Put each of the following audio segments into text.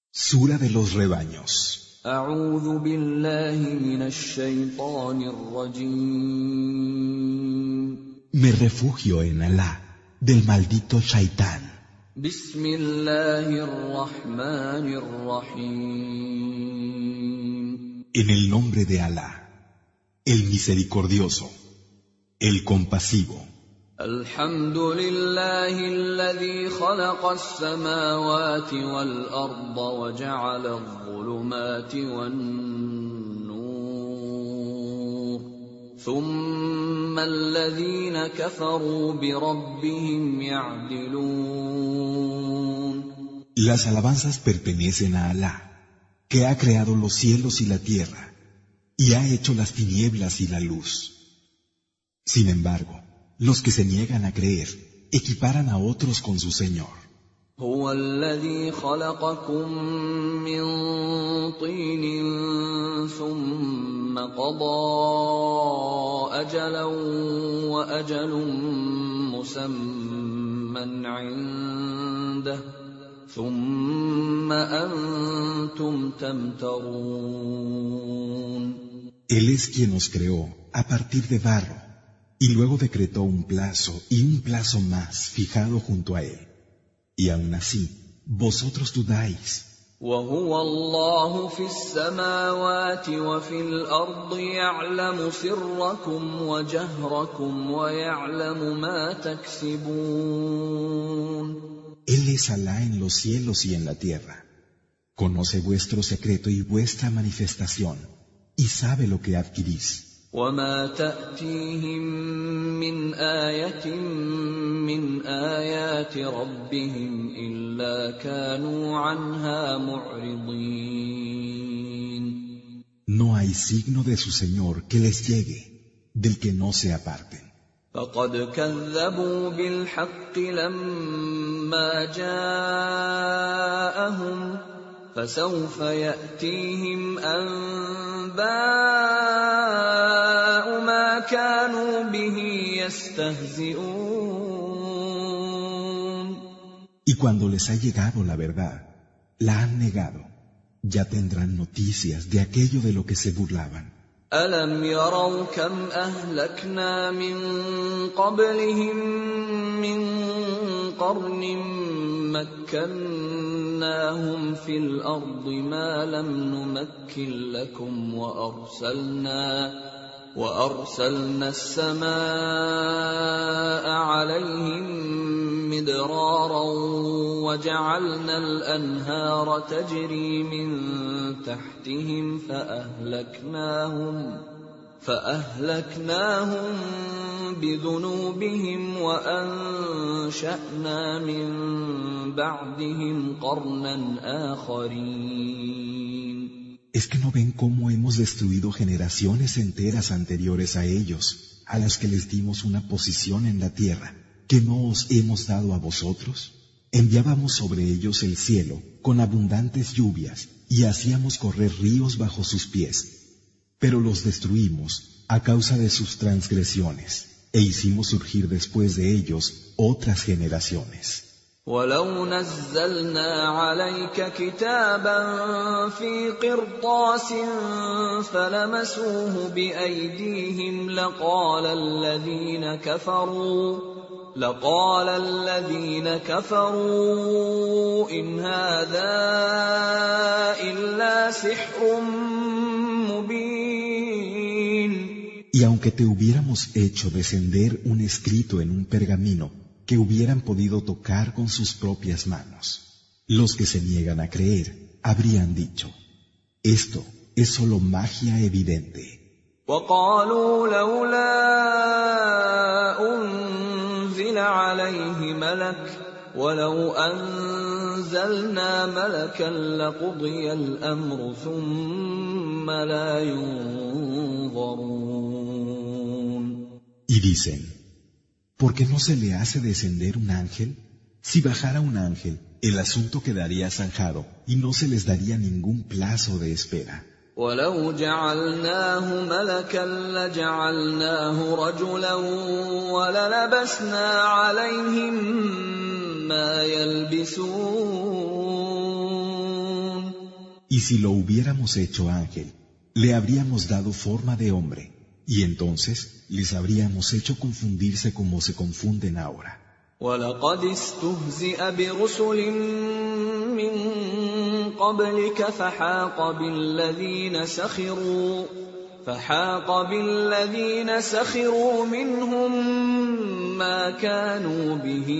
Sura de los rebaños. أعوذ بالله من الشيطان الرجيم. Me refugio en Alá, del maldito Shaitán. بسم الله الرحمن الرحيم. En el nombre de Alá, el misericordioso, el compasivo. الحمد لله الذي خلق السماوات والأرض وجعل الظلمات والنور ثم الذين كفروا بربهم يعدلون. Las alabanzas pertenecen a Alá, que ha creado los cielos y la tierra, y ha hecho las tinieblas y la luz. Sin embargo, los que se niegan a creer equiparan a otros con su Señor. هو الذي خلقكم من طين ثم قضى أجلا وأجل مسمى عنده ثم أنتم تمترون. Él es quien os creó a partir de barro, y luego decretó un plazo y un plazo más fijado junto a él. Y aún así, vosotros dudáis. وهو الله في السماوات وفي الأرض يعلم سركم وجهركم ويعلم ما تكسبون. Él es Alá en los cielos y en la tierra. Conoce vuestro secreto y vuestra manifestación, y sabe lo que adquirís. وما تأتيهم من آية من آيات ربهم إلا كانوا عنها معرضين. No hay signo de su Señor que les llegue, del que no se aparten. فقد كذبوا بالحق لما جاءهم فسوف يأتيهم أنباء ما كانوا به يستهزئون. Y cuando les ha llegado la verdad, la han negado. Ya tendrán noticias de aquello de lo que se burlaban. ألم يروا كم أهلكنا من قبلهم من قرن مكناهم في الأرض ما لم نمكن لكم وأرسلنا السماء عليهم مدرارا وجعلنا الأنهار تجري من تحتهم فأهلكناهم بذنوبهم وأنشأنا من بعدهم قرنا آخرين. ¿Es que no ven cómo hemos destruido generaciones enteras anteriores a ellos, a las que les dimos una posición en la tierra, que no os hemos dado a vosotros? Enviábamos sobre ellos el cielo con abundantes lluvias y hacíamos correr ríos bajo sus pies, pero los destruimos a causa de sus transgresiones e hicimos surgir después de ellos otras generaciones. ولو نزلنا عليك كتابا في قرطاس فلمسوه بأيديهم لقال الذين كفروا إن هذا إلا سحر مبين. Y aunque te hubiéramos hecho descender un escrito en un pergamino que hubieran podido tocar con sus propias manos, los que se niegan a creer habrían dicho: esto es solo magia evidente. وقالوا لولا أنزل عليه ملك ولو أنزلنا ملكا لقضي الأمر ثم لا ينظرون. Y dicen: ¿por qué no se le hace descender un ángel? Si bajara un ángel, el asunto quedaría zanjado y no se les daría ningún plazo de espera. ولو جعلناه ملكا لجعلناه رجلا وللبسنا عليهم ما يلبسون. Y si lo hubiéramos hecho ángel, le habríamos dado forma de hombre, y entonces les habríamos hecho confundirse como se confunden ahora. وَلَقَدِ اسْتُهْزِئَ بِرُسُلٍ مِّن قَبْلِكَ فحاق بالذين سخروا منهم ما كانوا به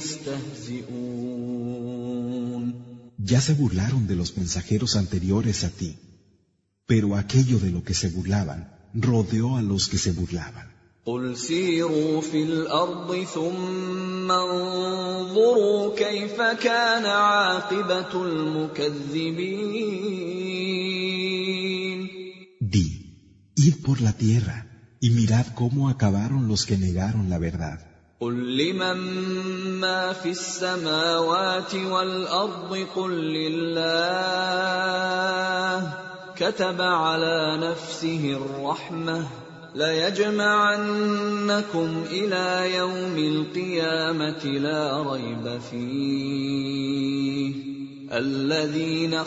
يستهزئون. Ya se burlaron de los mensajeros anteriores a ti, pero aquello de lo que se burlaban rodeó a los que se burlaban. قُلْ سِيرُوا فِي الْأَرْضِ ثُمَّ انظُرُوا كَيْفَ كَانَ عَاقِبَةُ الْمُكَذِّبِينَ. Di, id por la tierra y mirad cómo acabaron los que negaron la verdad. قُل لِّمَن مَّا فِي السَّمَاوَاتِ وَالْأَرْضِ قُل لِّلَّهِ كَتَبَ عَلَىٰ نَفْسِهِ الرَّحْمَةَ لَيَجْمَعَنَّكُمْ إِلَىٰ يَوْمِ الْقِيَامَةِ لَا رَيْبَ فِيهِ الَّذِينَ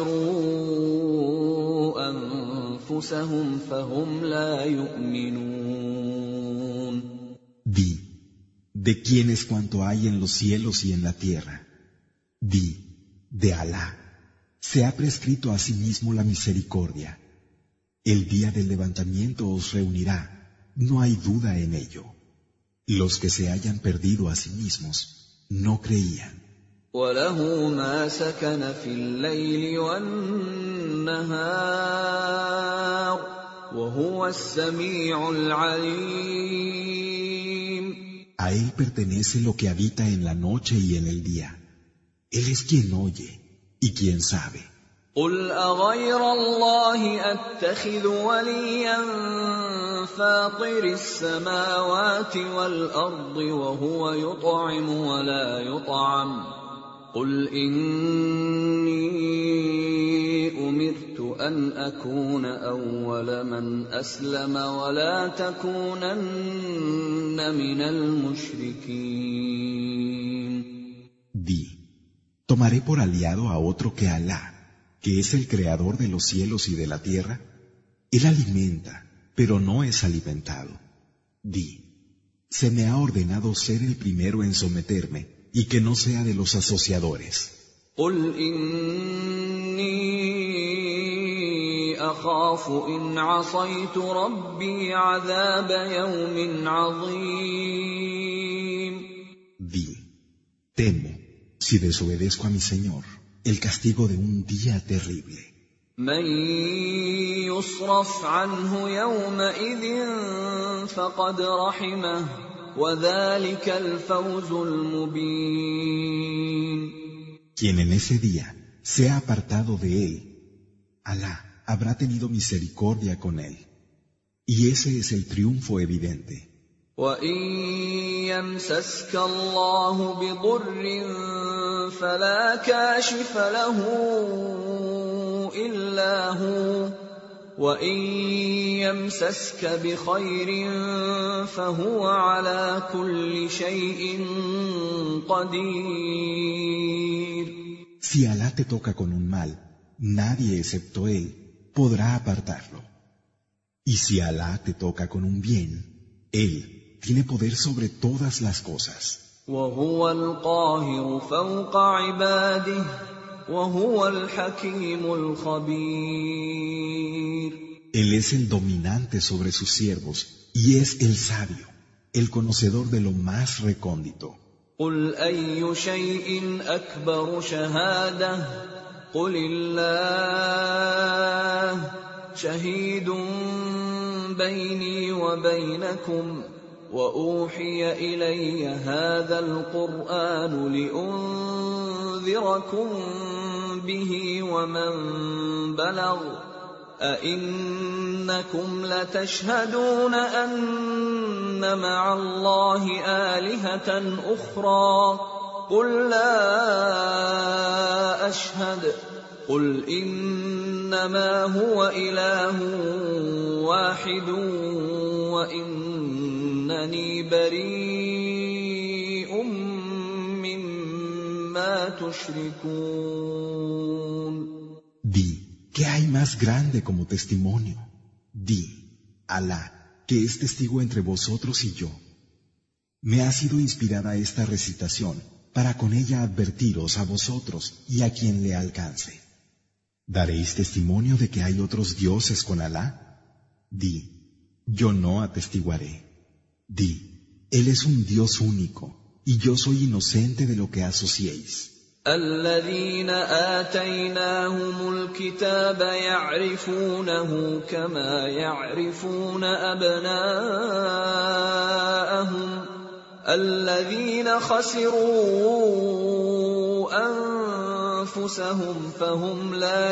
خَسِرُوا أَنفُسَهُمْ فَهُمْ لَا يُؤْمِنُونَ. Di, ¿de quién es cuanto hay en los cielos y en la tierra? Di, de Alá. Se ha prescrito a sí mismo la misericordia. El día del levantamiento os reunirá, no hay duda en ello. Los que se hayan perdido a sí mismos no creían. وَلَهُ مَا سَكَنَ فِي اللَّيْلِ وَالنَّهَارِ وَهُوَ السَّمِيعُ الْعَلِيمُ. A él pertenece lo que habita en la noche y en el día. Él es quien oye y quien sabe. قُلْ أَغَيْرَ اللَّهِ أَتَّخِذُ وَلِيًّا فَاطِرِ السَّمَاوَاتِ وَالْأَرْضِ وَهُوَ يُطْعِمُ وَلَا يُطْعَمُ قُلْ إِنِّي أُمِرْتُ أَنْ أَكُونَ أَوَّلَ مَنْ أَسْلَمَ وَلَا تَكُونَنَّ مِنَ الْمُشْرِكِينَ. Di, ¿tomaré por aliado a otro que Alá, que es el creador de los cielos y de la tierra? Él alimenta, pero no es alimentado. Di, se me ha ordenado ser el primero en someterme y que no sea de los asociadores. قُلْ إِنِّي أَخَافُ إِنْ عَصَيْتُ رَبِّي عَذَابَ يَوْمٍ عَظِيمٍ. Di, temo, si desobedezco a mi Señor, el castigo de un día terrible. مَن يُصْرَفْ عَنْهُ يَوْمَئِذٍ فَقَدْ رَحِمَهُ وَذَلِكَ الْفَوْزُ الْمُبِينُ. Quien en ese día sea apartado de él, Alá habrá tenido misericordia con él. Y ese es el triunfo evidente. وَإِن يَمْسَسْكَ اللَّهُ بِضُرٍّ فَلَا كَاشِفَ لَهُ إِلَّا هُوَ وَإِن يَمْسَسْكَ بِخَيْرٍ فَهُوَ عَلَىٰ كُلِّ شَيْءٍ قَدِيرٌ. Si Alá te toca con un mal, nadie excepto él podrá apartarlo. Y si Alá te toca con un bien, él tiene poder sobre todas las cosas. وَهُوَ الْقَاهِرُ فَوْقَ عِبَادِهِ وَهُوَ الْحَكِيمُ الْخَبِيرُ. Él es el dominante sobre sus siervos y es el sabio, el conocedor de lo más recóndito. قُلْ أَيُّ شَيْءٍ أَكْبَرُ شَهَادَةً قُلِ اللَّهُ شَهِيدٌ بَيْنِي وَبَيْنَكُمْ وَأُوحِيَ إِلَيَّ هَذَا الْقُرْآنُ لِأُنذِرَكُم بِهِ وَمَن بَلَغَ أَئِنَّكُمْ لَتَشْهَدُونَ أَنَّ مَعَ اللَّهِ آلِهَةً أُخْرَىٰ قُل لَّا أَشْهَدُ قُلْ إِنَّمَا هُوَ إِلَٰهٌ وَاحِدٌ وَإِنَّنِي بَرِيءٌ مِّمَّا تُشْرِكُونَ. Di, ¿qué hay más grande como testimonio? Di, Alá, que es testigo entre vosotros y yo. Me ha sido inspirada esta recitación para con ella advertiros a vosotros y a quien le alcance. ¿Daréis testimonio de que hay otros dioses con Alá? Di, yo no atestiguaré. Di, Él es un Dios único, y yo soy inocente de lo que asociéis. الذين آتيناهم الكتاب يعرفونه كما يعرفون أبناءهم الذين خسروا أنفسهم فهم لا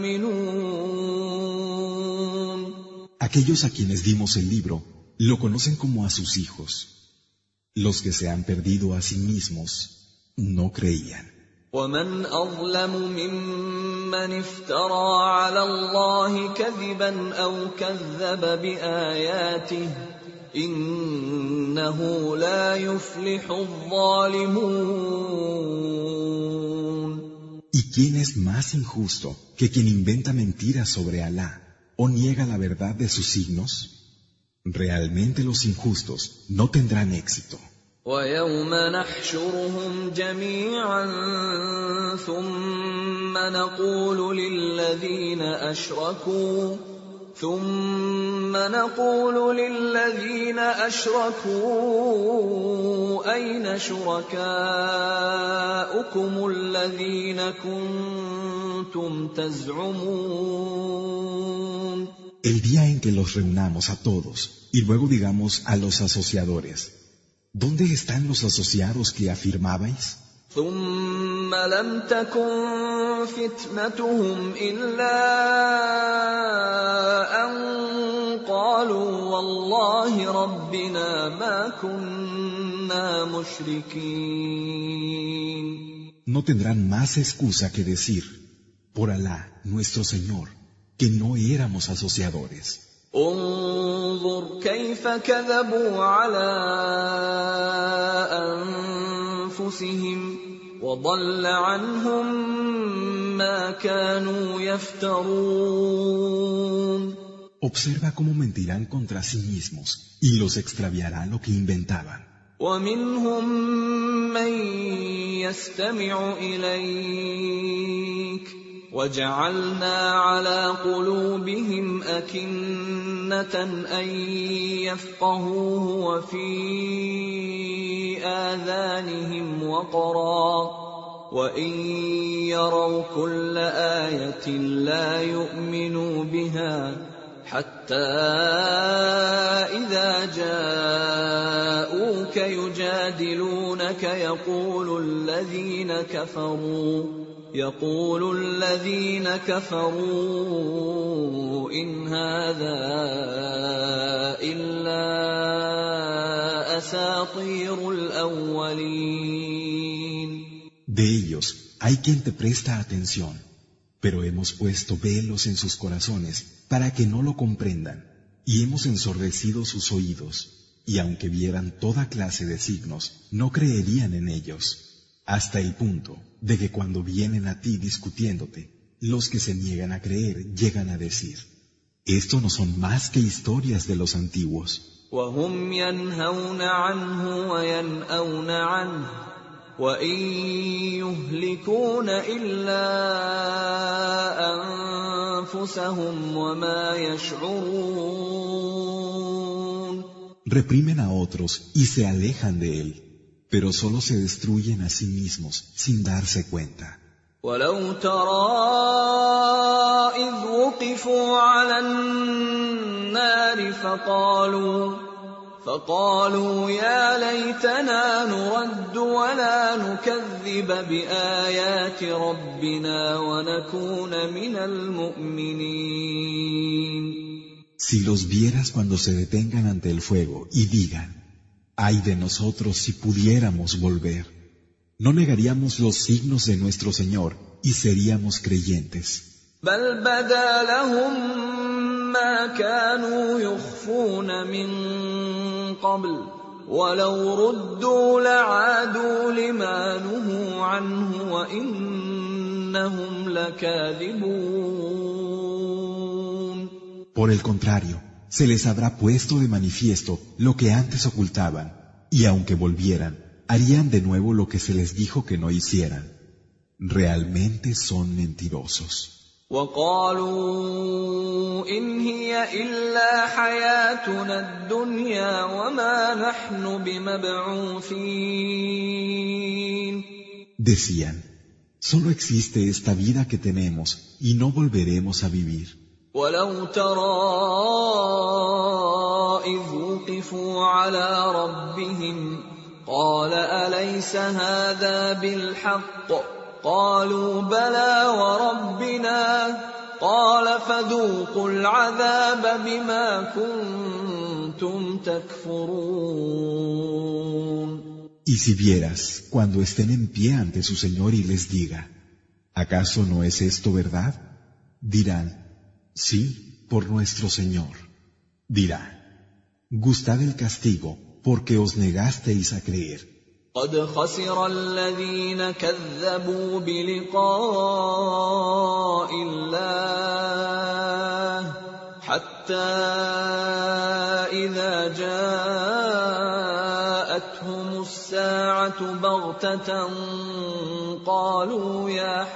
يؤمنون. Aquellos a quienes dimos el libro lo conocen como a sus hijos. Los que se han perdido a sí mismos no creían. ومن أظلم ممن افترى على الله كذبا أو كذب بآياته إنه لا يفلح الظالمون. ¿Y quién es más injusto que quien inventa mentiras sobre Alá o niega la verdad de sus signos? Realmente los injustos no tendrán éxito. ويوم نحشرهم جميعا ثم نقول للذين أشركوا أين شركاؤكم الذين كنتم تزعمون. El día en que los reunamos a todos y luego digamos a los asociadores, ¿dónde están los asociados que afirmabais? ثم لم تكن فتنتهم إلا أن قالوا والله ربنا ما كنا مشركين. No tendrán más excusa que decir, por Alá, nuestro Señor, que no éramos asociadores. انظر كيف كذبوا على أنفسهم وضل عنهم ما كانوا يفترون. Observa cómo mentirán contra sí mismos y los extraviará lo que inventaban. ومنهم من يستمع إليك وجعلنا على قلوبهم أكنة أن يفقهوه وفي آذانهم وقرا وإن يروا كل آية لا يؤمنوا بها حتى إذا جاءوك يجادلونك يقول الذين كفروا إن هذا إلا أساطير الأولين. De ellos hay quien te presta atención, pero hemos puesto velos en sus corazones para que no lo comprendan, y hemos ensordecido sus oídos, y aunque vieran toda clase de signos, no creerían en ellos. Hasta el punto de que cuando vienen a ti discutiéndote, los que se niegan a creer llegan a decir, esto no son más que historias de los antiguos. وهم ينهون عنه وينأون عنه وإن يهلكون إلا أنفسهم وما يشعرون. Reprimen a otros y se alejan de él, pero solo se destruyen a sí mismos sin darse cuenta. ولو ترى إذ وقفوا على النار فقالوا يا ليتنا نرد ولا نكذب بآيات ربنا ونكون من المؤمنين. Si los vieras cuando se detengan ante el fuego y digan, ay de nosotros si pudiéramos volver, no negaríamos los signos de nuestro Señor y seríamos creyentes. بل بدا لهم ما كانوا يخفون من قبل ولو ردوا لعادوا لما نهوا عنه وإنهم إنهم لكاذبون. Por el contrario, se les habrá puesto de manifiesto lo que antes ocultaban, y aunque volvieran, harían de nuevo lo que se les dijo que no hicieran. Realmente son mentirosos. وقالوا إن هي إلا حياتنا الدنيا وما نحن بمبعوثين. Decían, solo existe esta vida que tenemos y no volveremos a vivir. ولو ترى إذ وقفوا على ربهم قال أليس هذا بالحق قالوا بلى وربنا قال فذوقوا العذاب بما كنتم تكفرون. Y si vieras, cuando estén en pie ante su Señor y les diga, ¿acaso no es esto verdad? Dirán, sí, por nuestro Señor. Dirá, gustad el castigo porque os negasteis a creer. قد خسر الذين كذبوا بلقاء الله حتى إذا جاءتهم الساعة بغتة قالوا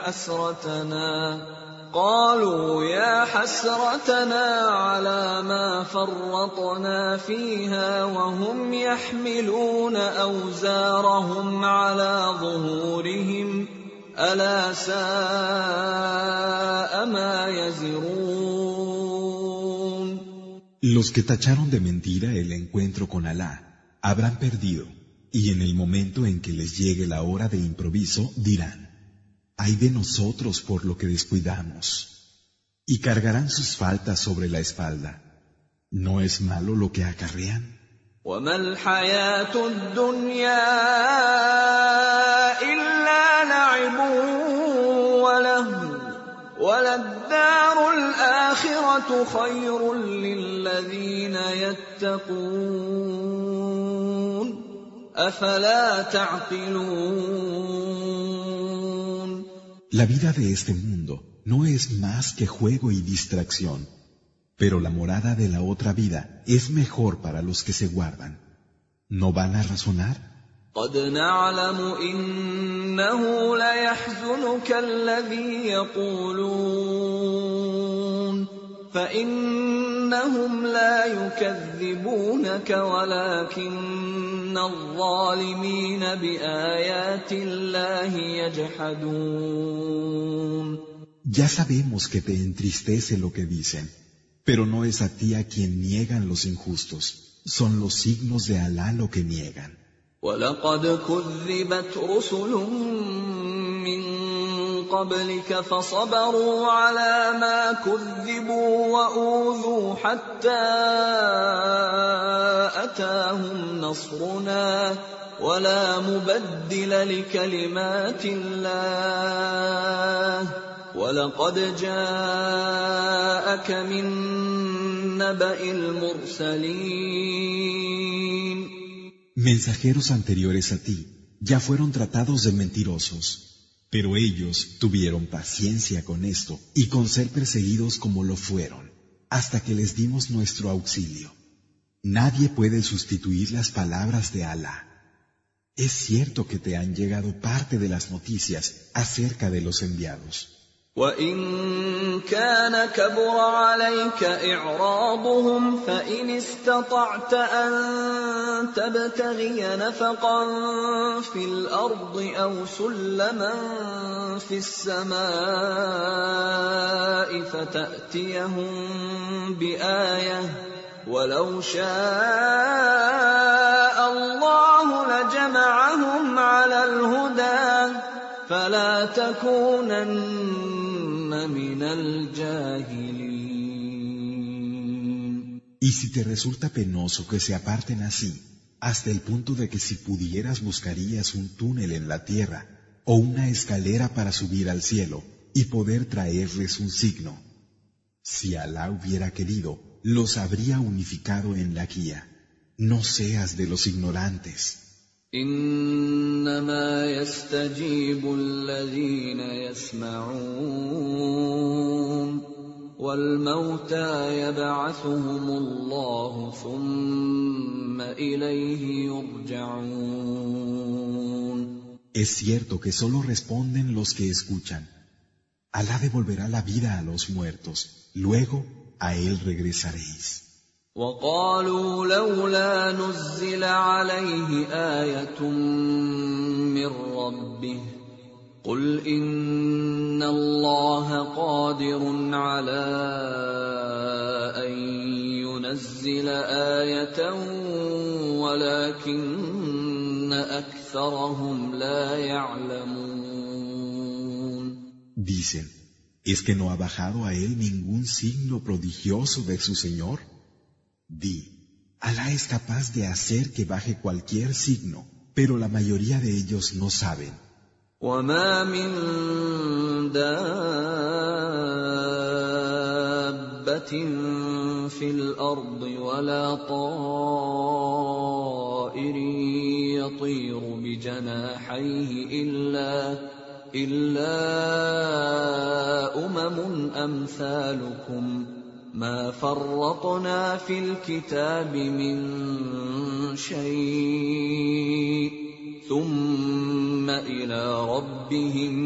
يا حسرتنا على ما فرطنا فيها وهم يحملون أوزارهم على ظهورهم ألا ساء ما يزرون. Los que tacharon de mentira el encuentro con Alá habrán perdido, y en el momento en que les llegue la hora de improviso dirán, ¡ay de nosotros por lo que descuidamos! Y cargarán sus faltas sobre la espalda. ¿No es malo lo que acarrean? وما الحياة الدنيا إلا لعب ولهو وللدار الآخرة خير للذين يتقون أفلا تعقلون. La vida de este mundo no es más que juego y distracción, pero la morada de la otra vida es mejor para los que se guardan. ¿No van a razonar? قد نعلم إنه ليحزنك الذي يقولون فإنهم لا يكذبونك ولكن الظالمين بآيات الله يجحدون. Ya sabemos que te entristece lo que dicen, pero no es a ti a quien niegan los injustos, son los signos de Alá lo que niegan. وَلَقَدْ كُذِّبَتْ رُسُلٌ مِّن قَبْلِكَ فَصَبَرُوا عَلَىٰ مَا كُذِّبُوا وَأُوذُوا حَتَّىٰ أَتَاهُمْ نَصْرُنَا وَلَا مُبَدِّلَ لِكَلِمَاتِ اللَّهِ وَلَقَدْ جَاءَكَ مِن نَّبَإِ الْمُرْسَلِينَ. Mensajeros anteriores a ti ya fueron tratados de mentirosos, pero ellos tuvieron paciencia con esto y con ser perseguidos como lo fueron, hasta que les dimos nuestro auxilio. Nadie puede sustituir las palabras de Alá. Es cierto que te han llegado parte de las noticias acerca de los enviados. وَإِن كَانَ كَبُرَ عَلَيْكَ إِعْرَاضُهُمْ فَإِنِ اسْتَطَعْتَ أَن تَبْتَغِيَ نَفَقًا فِي الْأَرْضِ أَوْ سُلَّمًا فِي السَّمَاءِ فَتَأْتِيَهُم بِآيَةٍ وَلَوْ شَاءَ اللَّهُ لَجَمَعَهُمْ عَلَى الْهُدَىٰ فَلَا تَكُونَنَّ مِنَ الْجَاهِلِينَ. Y si te resulta penoso que se aparten así, hasta el punto de que si pudieras buscarías un túnel en la tierra o una escalera para subir al cielo y poder traerles un signo. Si Alá hubiera querido, los habría unificado en la guía. No seas de los ignorantes. إنما يستجيب الذين يسمعون والموتى يبعثهم الله ثم إليه يرجعون. Es cierto que solo responden los que escuchan. Alá devolverá la vida a los muertos, luego a él regresaréis. وقالوا لولا نزل عليه آية من ربه قل إن الله قادر على أن ينزل آية ولكن أكثرهم لا يعلمون. Dicen, ¿es que no ha bajado a él ningún signo prodigioso de su Señor? Di, Alá es capaz de hacer que baje cualquier signo, pero la mayoría de ellos no saben. وما من دابة في الأرض ولا طائر يطير بجناحيه إلا أمم أمثالكم ما فرطنا في الكتاب من شيء ثم إلى ربهم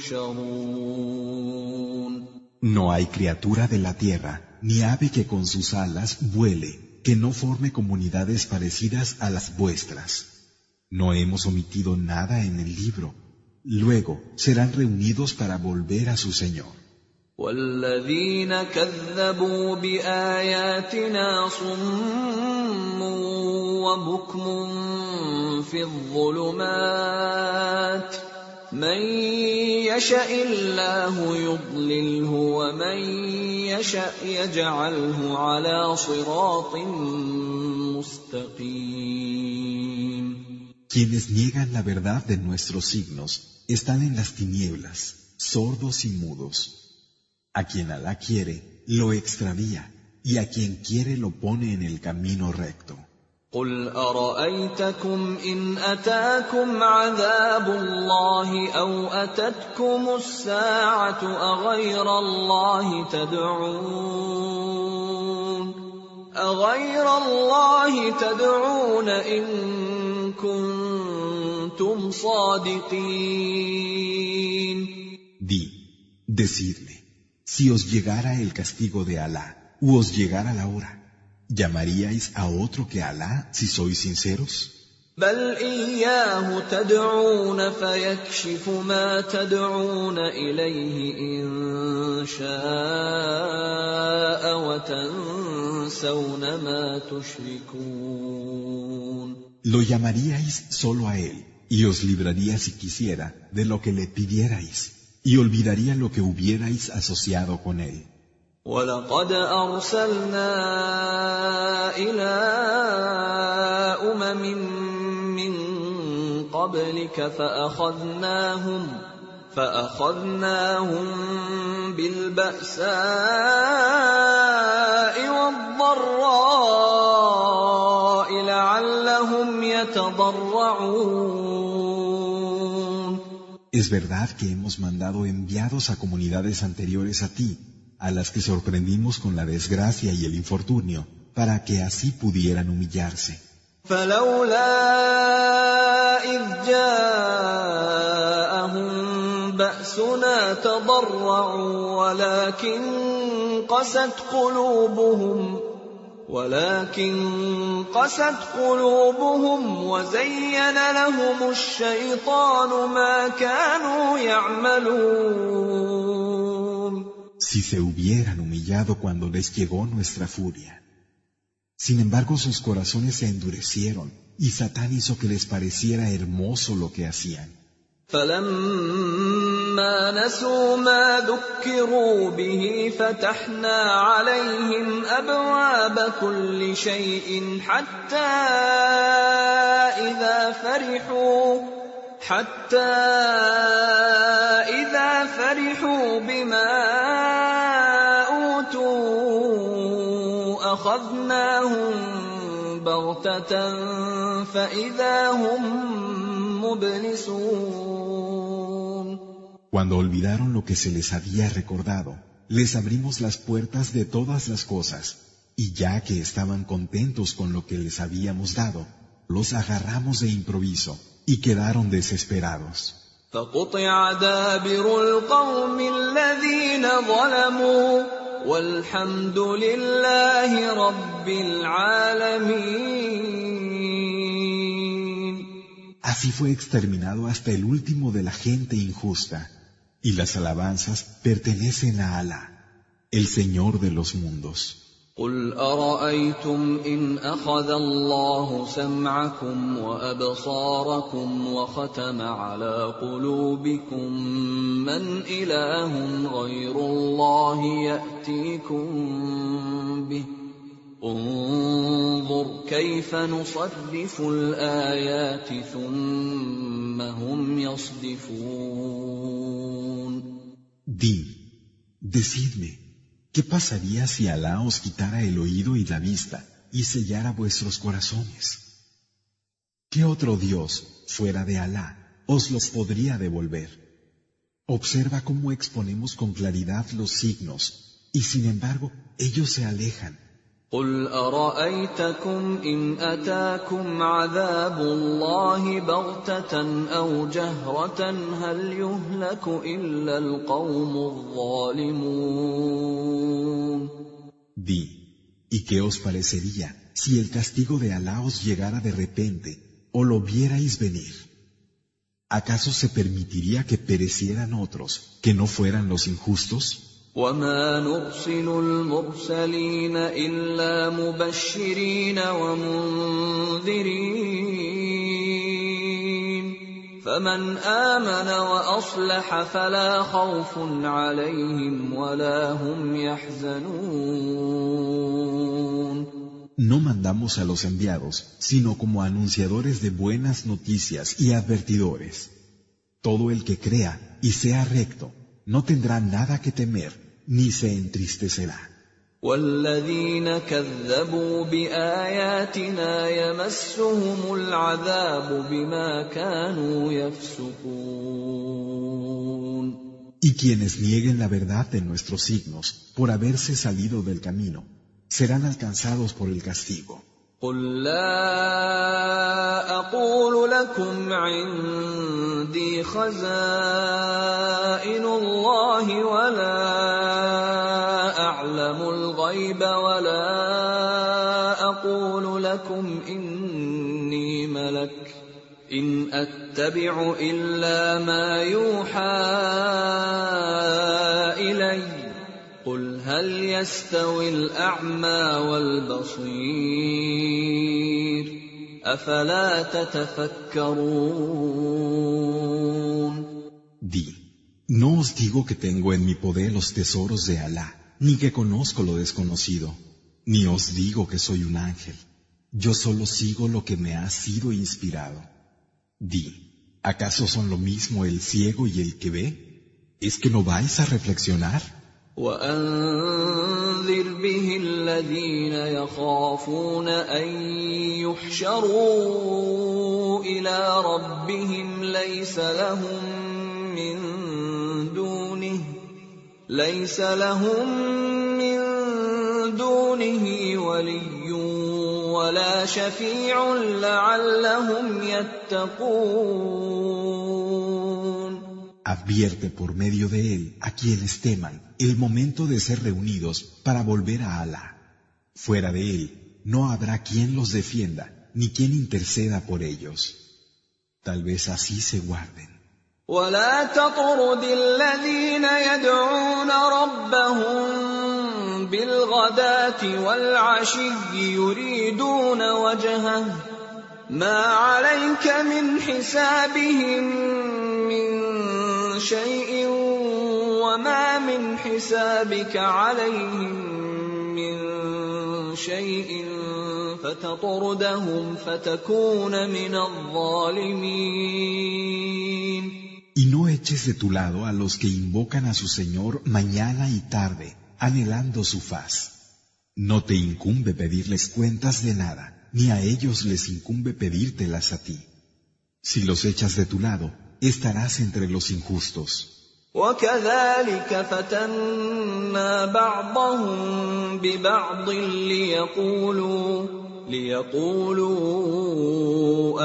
يحشرون. No hay criatura de la tierra, ni ave que con sus alas vuele, que no forme comunidades parecidas a las vuestras. No hemos omitido nada en el libro. Luego serán reunidos para volver a su Señor. والذين كذبوا بآياتنا صم وبكم في الظلمات من يشاء الله يضلله ومن يشاء يجعله على صراط مستقيم. Quienes niegan la verdad de nuestros signos están en las tinieblas, sordos y mudos. A quien Alá quiere, lo extravía, y a quien quiere lo pone en el camino recto. قل أرأيتكم إن أتاكم عذاب الله أو أتتكم الساعة أغير الله تدعون إن كنتم صادقين. Decidle, si os llegara el castigo de Alá, u os llegara la hora, ¿llamaríais a otro que Alá si sois sinceros? بل إياه تدعون فيكشف ما تدعون إليه إن شاء وتنسون ما تشركون. Lo llamaríais solo a él, y os libraría si quisiera de lo que le pidierais, y olvidaría lo que hubierais asociado con él. وَلَقَدْ أَرْسَلْنَا إِلَىٰ أُمَمٍ مِّن قَبْلِكَ فَأَخَذْنَاهُم بِالْبَأْسَاءِ وَالضَّرَّاءِ لَعَلَّهُمْ يَتَضَرَّعُونَ. Es verdad que hemos mandado enviados a comunidades anteriores a ti, a las que sorprendimos con la desgracia y el infortunio, para que así pudieran humillarse. فَلَوْلَا إِذْ جَاءَهُم بَأْسُنَا تَضَرَّعُوا ولكن قست قلوبهم وزين لهم الشيطان ما كانوا يعملون. Si se hubieran humillado cuando les llegó nuestra furia. Sin embargo, sus corazones se endurecieron y Satán hizo que les pareciera hermoso lo que hacían. فَلَمَّا نَسُوا مَا ذُكِّرُوا بِهِ فَتَحْنَا عَلَيْهِمْ أَبْوَابَ كُلِّ شَيْءٍ حَتَّى إِذَا فَرِحُوا بِمَا أُوتُوا أَخَذْنَاهُم بغتة فإذا هم مبلسون. Cuando olvidaron lo que se les había recordado, les abrimos las puertas de todas las cosas, y ya que estaban contentos con lo que les habíamos dado, los agarramos de improviso y quedaron desesperados. فقطع دابر القوم الذين ظلموا والحمد لله رب العالمين. Así fue exterminado hasta el último de la gente injusta, y las alabanzas pertenecen a Alá, el Señor de los mundos. قل أرأيتم إن أخذ الله سمعكم وأبصاركم وختم على قلوبكم من إله غير الله يأتيكم به انظر كيف نصرف الآيات ثم هم يصدفون. Decidme, ¿qué pasaría si Alá os quitara el oído y la vista y sellara vuestros corazones? ¿Qué otro Dios, fuera de Alá, os los podría devolver? Observa cómo exponemos con claridad los signos, y sin embargo ellos se alejan. قل أرأيتكم إن أتاكم عذاب الله بغتة أو جهرة هل يهلك إلا القوم الظالمون. ¿Y qué os parecería si el castigo de Alá os llegara de repente o lo vierais venir? ¿Acaso se permitiría que perecieran otros que no fueran los injustos? وما نرسل المرسلين إلا مبشرين ومنذرين فمن آمن وأصلح فلا خوف عليهم ولا هم يحزنون. No mandamos a los enviados, sino como anunciadores de buenas noticias y advertidores. Todo el que crea y sea recto no tendrá nada que temer ni se entristecerá. والذين كذبوا بآياتنا يمسهم العذاب بما كانوا يفسقون. Y quienes nieguen la verdad de nuestros signos por haberse salido del camino serán alcanzados por el castigo. قل لا أقول لكم عندي خزائن الله ولا أعلم الغيب ولا أقول لكم إني ملك إن أتبع إلا ما يوحى إلي قل هل يستوي الأعمى والبصير أفلا تتفكرون. No os digo que tengo en mi poder los tesoros de Alá, ni que conozco lo desconocido, ni os digo que soy un ángel. Yo solo sigo lo que me ha sido inspirado. ¿Acaso son lo mismo el ciego y el que ve? ¿Es que no vais a reflexionar? وأنذر به الذين يخافون أن يحشروا إلى ربهم ليس لهم من دونه ولي ولا شفيع لعلهم يتقون. Advierte por medio de él a quienes teman el momento de ser reunidos para volver a Alá. Fuera de él no habrá quien los defienda ni quien interceda por ellos. Tal vez así se guarden. ولا تطرد الذين يدعون ربهم بالغداة والعشي يريدون وجهه ما عليك من حسابهم من شيء وما من حسابك عليهم من شيء فتطردهم فتكون من الظالمين. Y no eches de tu lado a los que invocan a su Señor mañana y tarde, anhelando su faz. No te incumbe pedirles cuentas de nada, ni a ellos les incumbe pedírtelas a ti. Si los echas de tu lado, estarás entre los injustos. وكذلك فتنا بعضهم ببعض ليقولوا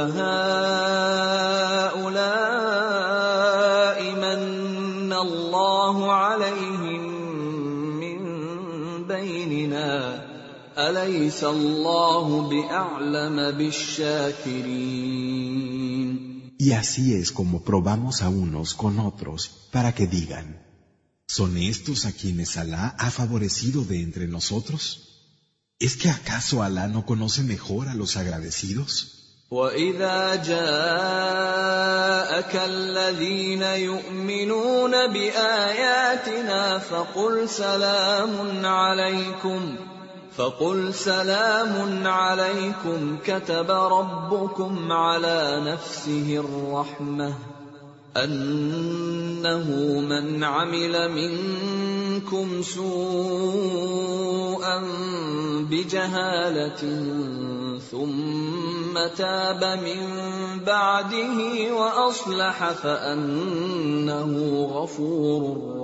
أهؤلاء من الله عليهم من بيننا أليس الله بأعلم بالشاكرين. Y así es como probamos a unos con otros para que digan, ¿son estos a quienes Alá ha favorecido de entre nosotros? ¿Es que acaso Alá no conoce mejor a los agradecidos? وَإِذَا جَاءَكَ الَّذِينَ يُؤْمِنُونَ بِآيَاتِنَا فقل سلام عليكم كتب ربكم على نفسه الرحمة أنه من عمل منكم سوءا بجهالة ثم تاب من بعده وأصلح فأنه غفور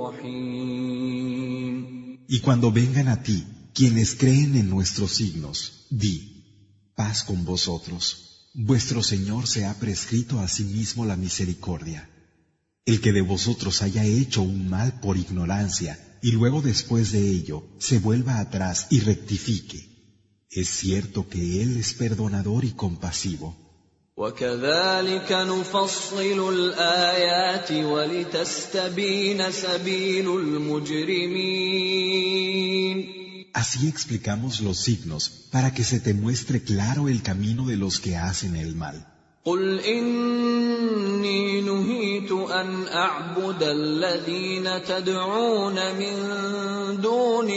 رحيم. Y cuando vengan a ti quienes creen en nuestros signos, di, paz con vosotros, vuestro Señor se ha prescrito a sí mismo la misericordia. El que de vosotros haya hecho un mal por ignorancia y luego después de ello se vuelva atrás y rectifique, es cierto que Él es perdonador y compasivo. وَكَذَلِكَ نُفَصِّلُ الْآيَاتِ وَلِتَسْتَبِينَ سَبِيلُ الْمُجْرِمِينَ. Así explicamos los signos para que se te muestre claro el camino de los que hacen el mal. قُلْ إِنِّي نُهِيتُ أَنْ أَعْبُدَ الَّذِينَ تَدْعُونَ مِن دُونِ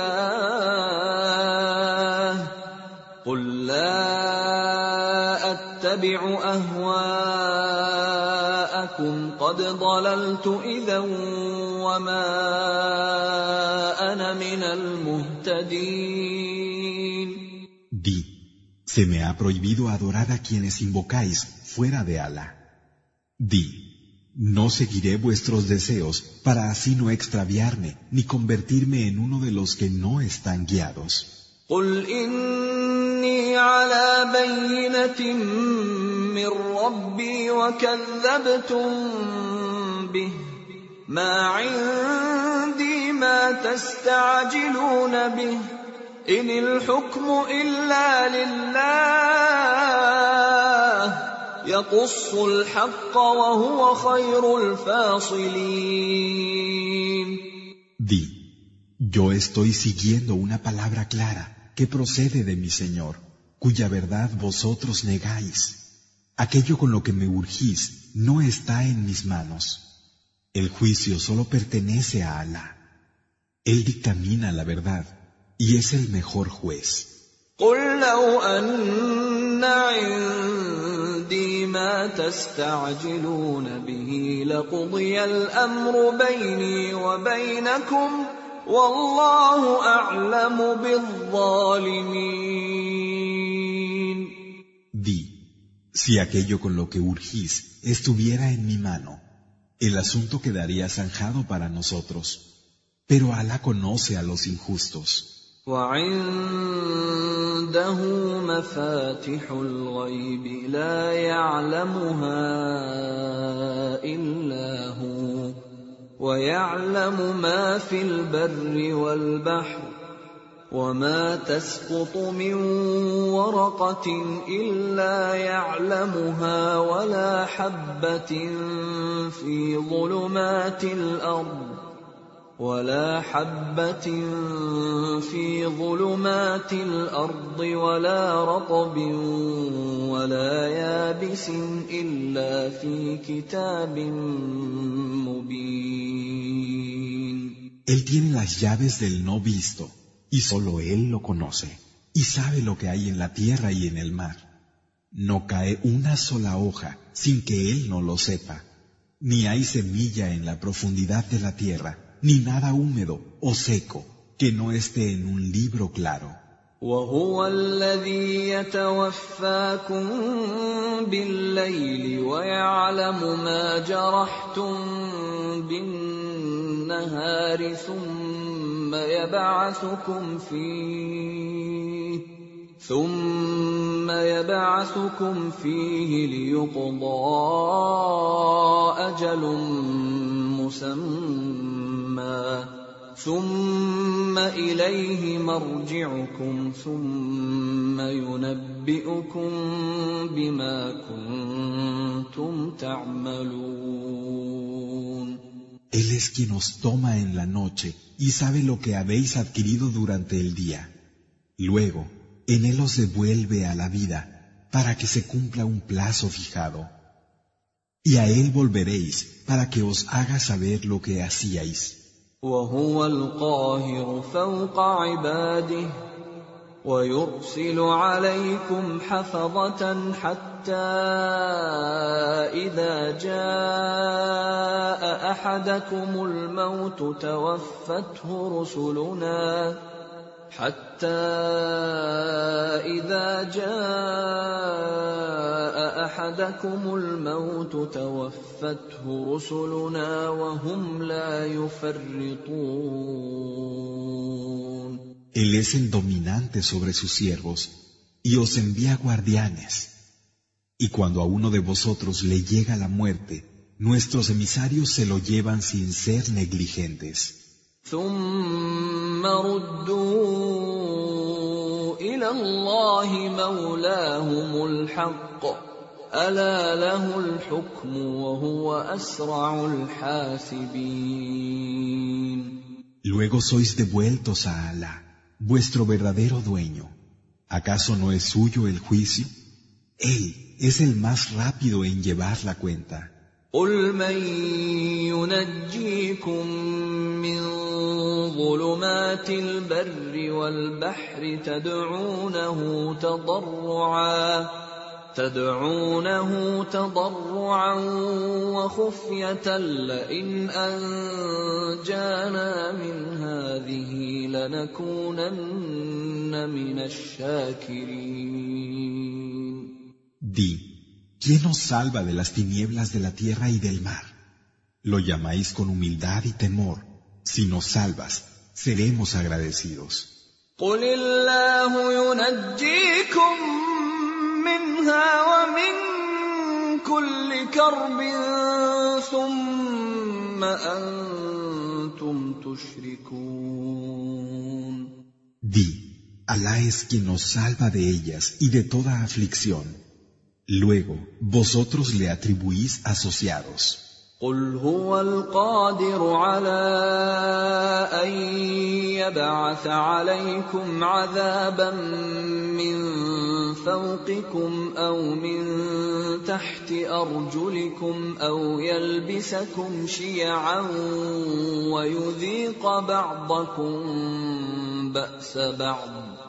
اللَّهِ قُل لَّا أَتَّبِعُ أَهْوَاءَكُمْ قَدْ ضَلَلْتُ إِذًا وَمَا أَنَا مِنَ الْمُهْتَدِينَ. Di, se me ha prohibido adorar a quienes invocáis fuera de Alá. Di, no seguiré vuestros deseos para así no extraviarme ni convertirme en uno de los que no están guiados. قُلْ إِنِّي عَلَى بَيِّنَةٍ مِّن رَّبِّي وَكَذَّبْتُم بِهِ مَا عِندِي مَا تَسْتَعْجِلُونَ بِهِ إِنِ الْحُكْمُ إِلَّا لِلَّهِ يَقُصُّ الْحَقَّ وَهُوَ خَيْرُ الْفَاصِلِينَ. Di, yo estoy siguiendo una palabra clara que procede de mi Señor, cuya verdad vosotros negáis. Aquello con lo que me urgís no está en mis manos. El juicio solo pertenece a Alá. Él dictamina la verdad y es el mejor juez. قُل لَّوْ أَنَّ عِندِي مَا تَسْتَعْجِلُونَ بِهِ لَقُضِيَ الْأَمْرُ بَيْنِي وَبَيْنَكُمْ وَاللَّهُ أَعْلَمُ بِالظَّالِمِينَ. Di, si aquello con lo que urgís estuviera en mi mano, el asunto quedaría zanjado para nosotros, pero Alá conoce a los injustos. وَعِندَهُ مَفَاتِحُ الْغَيْبِ لَا يَعْلَمُهَا إِلَّا هُوَ وَيَعْلَمُ مَا فِي الْبَرِّ وَالْبَحْرِ وَمَا تَسْقُطُ مِن وَرَقَةٍ إِلَّا يَعْلَمُهَا وَلَا حَبَّةٍ فِي ظُلُمَاتِ الْأَرْضِ وَلَا رَطْبٍ وَلَا يَابِسٍ إِلَّا فِي كِتَابٍ مُبِينٍ. Él tiene las llaves del no visto, y solo Él lo conoce, y sabe lo que hay en la tierra y en el mar. No cae una sola hoja sin que Él no lo sepa, ni hay semilla en la profundidad de la tierra, ni nada húmedo o seco que no esté en un libro claro. وهو الذي يتوفاكم بالليل ويعلم ما جرحتم بالنهار ثم يبعثكم فيه ليقضى أجل مسمى ثم إليه مرجعكم ثم ينبئكم بما كنتم تعملون. Él es quien os toma en la noche y sabe lo que habéis adquirido durante el día. Luego, en él os devuelve a la vida para que se cumpla un plazo fijado. Y a él volveréis para que os haga saber lo que hacíais. وهو القاهر فوق عباده ويرسل عليكم حفظة حتى إذا جاء أحدكم الموت توفته رسلنا وهم لا يفرطون. Él es el dominante sobre sus siervos y os envía guardianes. Y cuando a uno de vosotros le llega la muerte, nuestros emisarios se lo llevan sin ser negligentes. ثم ردوا إلى الله مولاهم الحق ألا له الحكم وهو أسرع الحاسبين. Luego sois devueltos a Alá, vuestro verdadero dueño. ¿Acaso no es suyo el juicio? Él es el más rápido en llevar la cuenta. قل من ينجيكم من ظلمات البر والبحر تدعونه تضرعا وخفية لئن أنجانا من هذه لنكونن من الشاكرين. Di, ¿quién os salva de las tinieblas de la tierra y del mar? Lo llamáis con humildad y temor. Si nos salvas, seremos agradecidos. قل الله ينجيكم منها ومن كل كرب ثم أنتم تشركون. Di, Alá es quien nos salva de ellas y de toda aflicción. Luego, vosotros le atribuís asociados. قل هو القادر على أن يبعث عليكم عذابا من فوقكم أو من تحت أرجلكم أو يلبسكم شيعا ويذيق بعضكم بأس بعض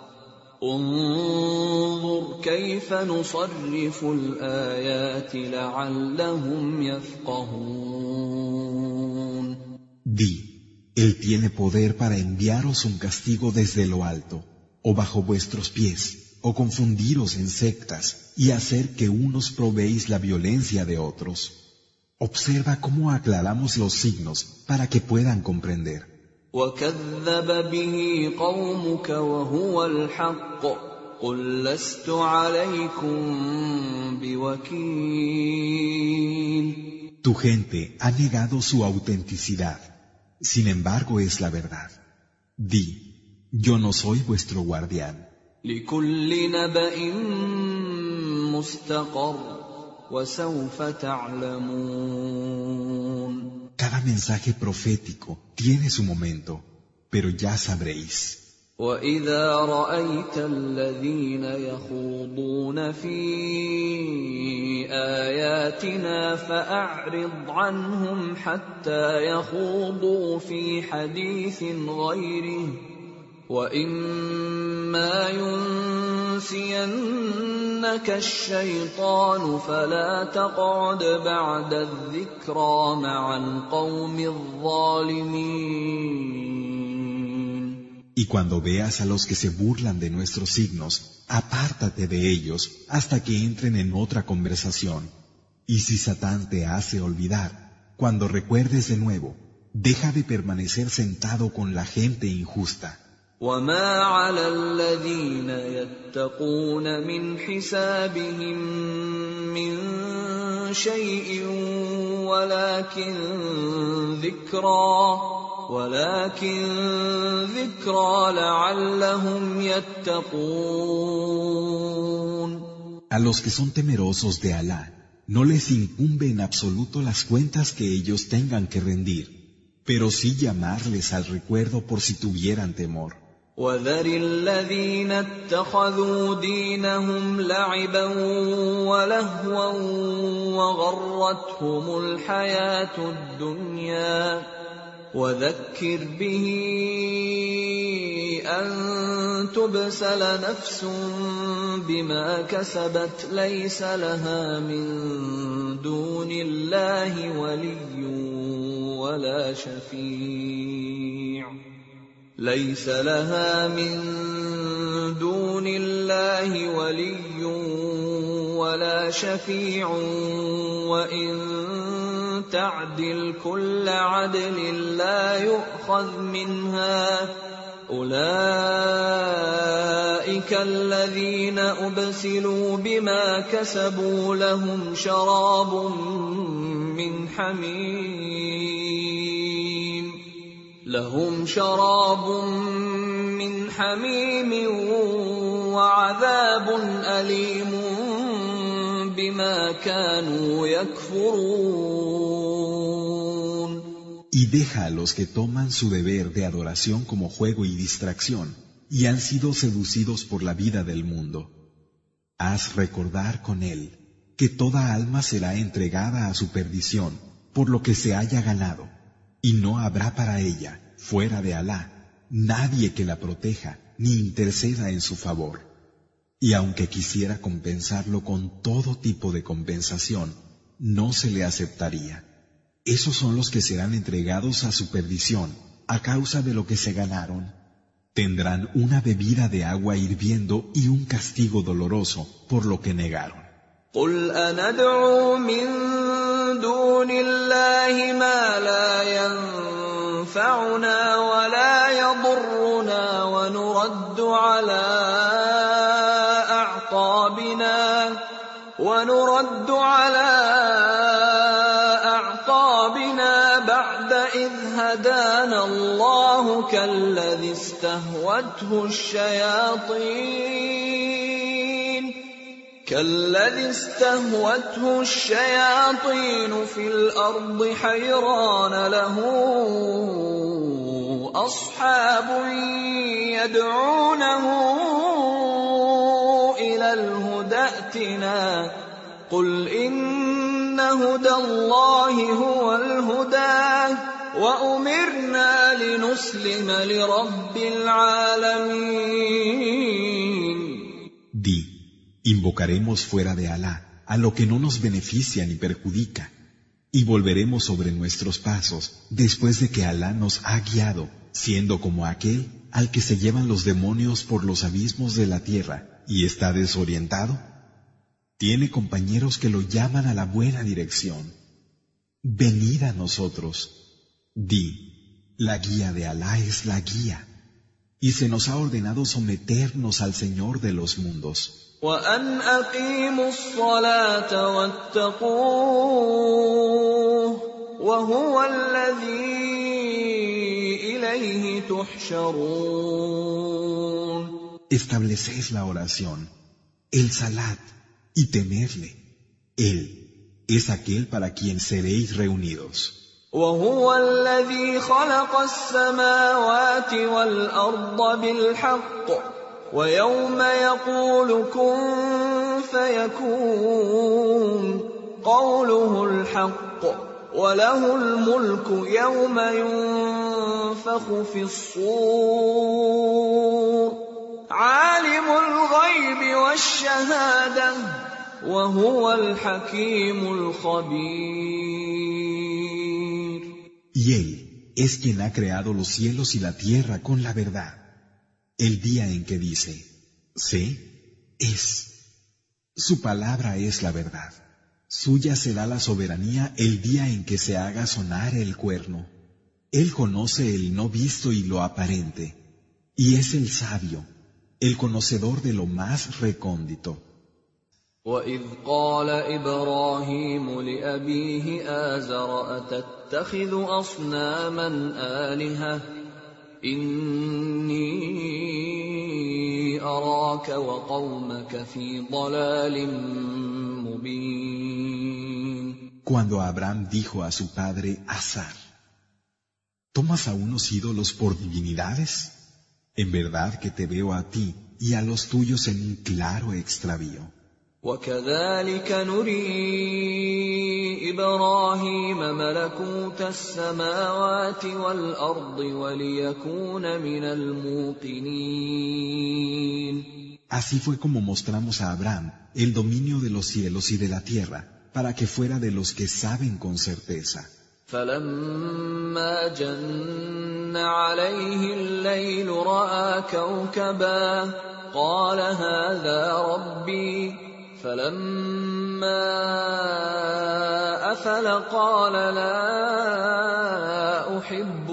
انظر كيف نصرف الآيات لعلهم يفقهون. Di, Él tiene poder para enviaros un castigo desde lo alto, o bajo vuestros pies, o confundiros en sectas, y hacer que unos probéis la violencia de otros. Observa cómo aclaramos los signos para que puedan comprender. وكذب به قومك وهو الحق قل لست عليكم بوكيل. Tu gente ha negado su autenticidad, sin embargo es la verdad. Di, yo no soy vuestro guardián. لكل نبأ مستقر وسوف تعلمون. Cada mensaje profético tiene su momento, pero ya sabréis. وَإِذَا رَأَيْتَ الَّذِينَ يَخُوضُونَ فِي آيَاتِنَا فَأَعْرِضْ عَنْهُمْ حَتَّى يَخُوضُوا فِي حَدِيثٍ غَيْرِهِ وَإِمَّا يُنْسِيَنَّكَ الشَّيْطَانُ فَلَا تَقْعُدْ بَعْدَ الذِّكْرَىٰ مَعَ الْقَوْمِ الظَّالِمِينَ. Y cuando veas a los que se burlan de nuestros signos, apártate de ellos hasta que entren en otra conversación. Y si Satán te hace olvidar, cuando recuerdes de nuevo, deja de permanecer sentado con la gente injusta. وَمَا عَلَى الَّذِينَ يَتَّقُونَ مِنْ حِسَابِهِمْ مِنْ شَيْءٍ ولكن ذكرى لعلهم يتقون. A los que son temerosos de Alá, no les incumbe en absoluto las cuentas que ellos tengan que rendir, pero sí llamarles al recuerdo por si tuvieran temor. وَذَرِ الَّذِينَ اتَّخَذُوا دِينَهُمْ لَعِبًا وَلَهْوًا وَغَرَّتْهُمُ الْحَيَاةُ الدُّنْيَا وَذَكِّرْ بِهِ أَن تُبْسَلَ نَفْسٌ بِمَا كَسَبَتْ لَيْسَ لَهَا مِن دُونِ اللَّهِ وَلِيٌّ ولا شفيع وإن تعدل كل عدل لا يؤخذ منها أولئك الذين أبسلوا بما كسبوا لهم شراب من حميم وعذاب أليم بما كانوا يكفرون. Y deja a los que toman su deber de adoración como juego y distracción, y han sido seducidos por la vida del mundo. Haz recordar con él que toda alma será entregada a su perdición por lo que se haya ganado, y no habrá para ella, fuera de Alá, nadie que la proteja ni interceda en su favor. Y aunque quisiera compensarlo con todo tipo de compensación, no se le aceptaría. Esos son los que serán entregados a su perdición a causa de lo que se ganaron. Tendrán una bebida de agua hirviendo y un castigo doloroso por lo que negaron. قُلْ أَنَدْعُو مِن دُونِ اللَّهِ مَا لَا يَنفَعُنَا وَلَا يَضُرُّنَا ونرد على أعقابنا بعد إذ هدانا الله كالذي استهوته الشياطين في الأرض حيران له أصحاب يدعونه إلى الهدى ائتنا قل إن هدى الله هو الهدى وأمرنا لنسلم لرب العالمين. Di, invocaremos fuera de Alá a lo que no nos beneficia ni perjudica, y volveremos sobre nuestros pasos después de que Alá nos ha guiado, siendo como aquel al que se llevan los demonios por los abismos de la tierra y está desorientado. Tiene compañeros que lo llaman a la buena dirección. Venid a nosotros. Di, la guía de Alá es la guía, y se nos ha ordenado someternos al Señor de los mundos. وَأَنْ أَقِيمُوا الصَّلَاةَ وَاتَّقُوهُ وَهُوَ الَّذِي إِلَيْهِ تُحْشَرُونَ. Estableced la oración, el salat, y temedle. Él es aquel para quien seréis reunidos. وَهُوَ الَّذِي خَلَقَ السَّمَاوَاتِ وَالْأَرْضَ بِالْحَقِّ وَيَوْمَ يَقُولُ كُن فَيَكُونُ قَوْلُهُ الْحَقُّ وَلَهُ الْمُلْكُ يَوْمَ يُنفَخُ فِي الصُّورِ عَالِمُ الْغَيْبِ وَالشَّهَادَةِ وَهُوَ الْحَكِيمُ الْخَبِيرُ. Y Él es quien ha creado los cielos y la tierra con la verdad. el día en que dice, sé, es. Su palabra es la verdad. Suya será la soberanía el día en que se haga sonar el cuerno. Él conoce el no visto y lo aparente, y es el sabio, el conocedor de lo más recóndito. وَإِذْ قَالَ إِبْرَاهِيمُ لِأَبِيهِ آزَرَ أَتَتَّخِذُ أَصْنَامًا آلِهَةً إِنِّي أَرَاكَ وَقَوْمَكَ فِي ضَلَالٍ مُبِينٍ. Cuando Abraham dijo a su padre Azar, ¿tomas a unos ídolos por divinidades? En verdad que te veo a ti y a los tuyos en un claro extravío. وَكَذَلِكَ نُرِي إِبْرَاهِيمَ مَلَكُوتَ السَّمَاوَاتِ وَالْأَرْضِ وَلِيَكُونَ مِنَ الْمُوقِنِينَ. Así fue como mostramos a Abraham el dominio de los cielos y de la tierra, para que fuera de los que saben con certeza. فَلَمَّا جَنَّ عَلَيْهِ اللَّيْلُ رَأَىٰ كَوْكَبًا قَالَ هَٰذَا رَبِّي فَلَمَّا أَفَلَ قَالَ لَا أُحِبُّ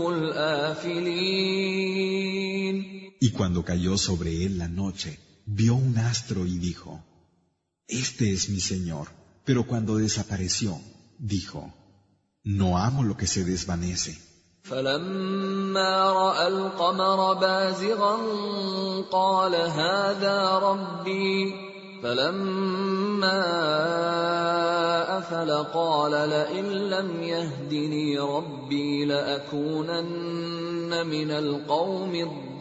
الْآفِلِينَ. Y cuando cayó sobre él la noche, vio un astro y dijo, Este es mi Señor. Pero cuando desapareció, dijo, No amo lo que se desvanece. فَلَمَّا رَأَى الْقَمَرَ بَازِغًا قَالَ هَٰذَا رَبِّي فَلَمَّا أَفَلَ قَالَ لَئِن لَّمْ يَهْدِنِي رَبِّي لَأَكُونَنَّ مِنَ الْقَوْمِ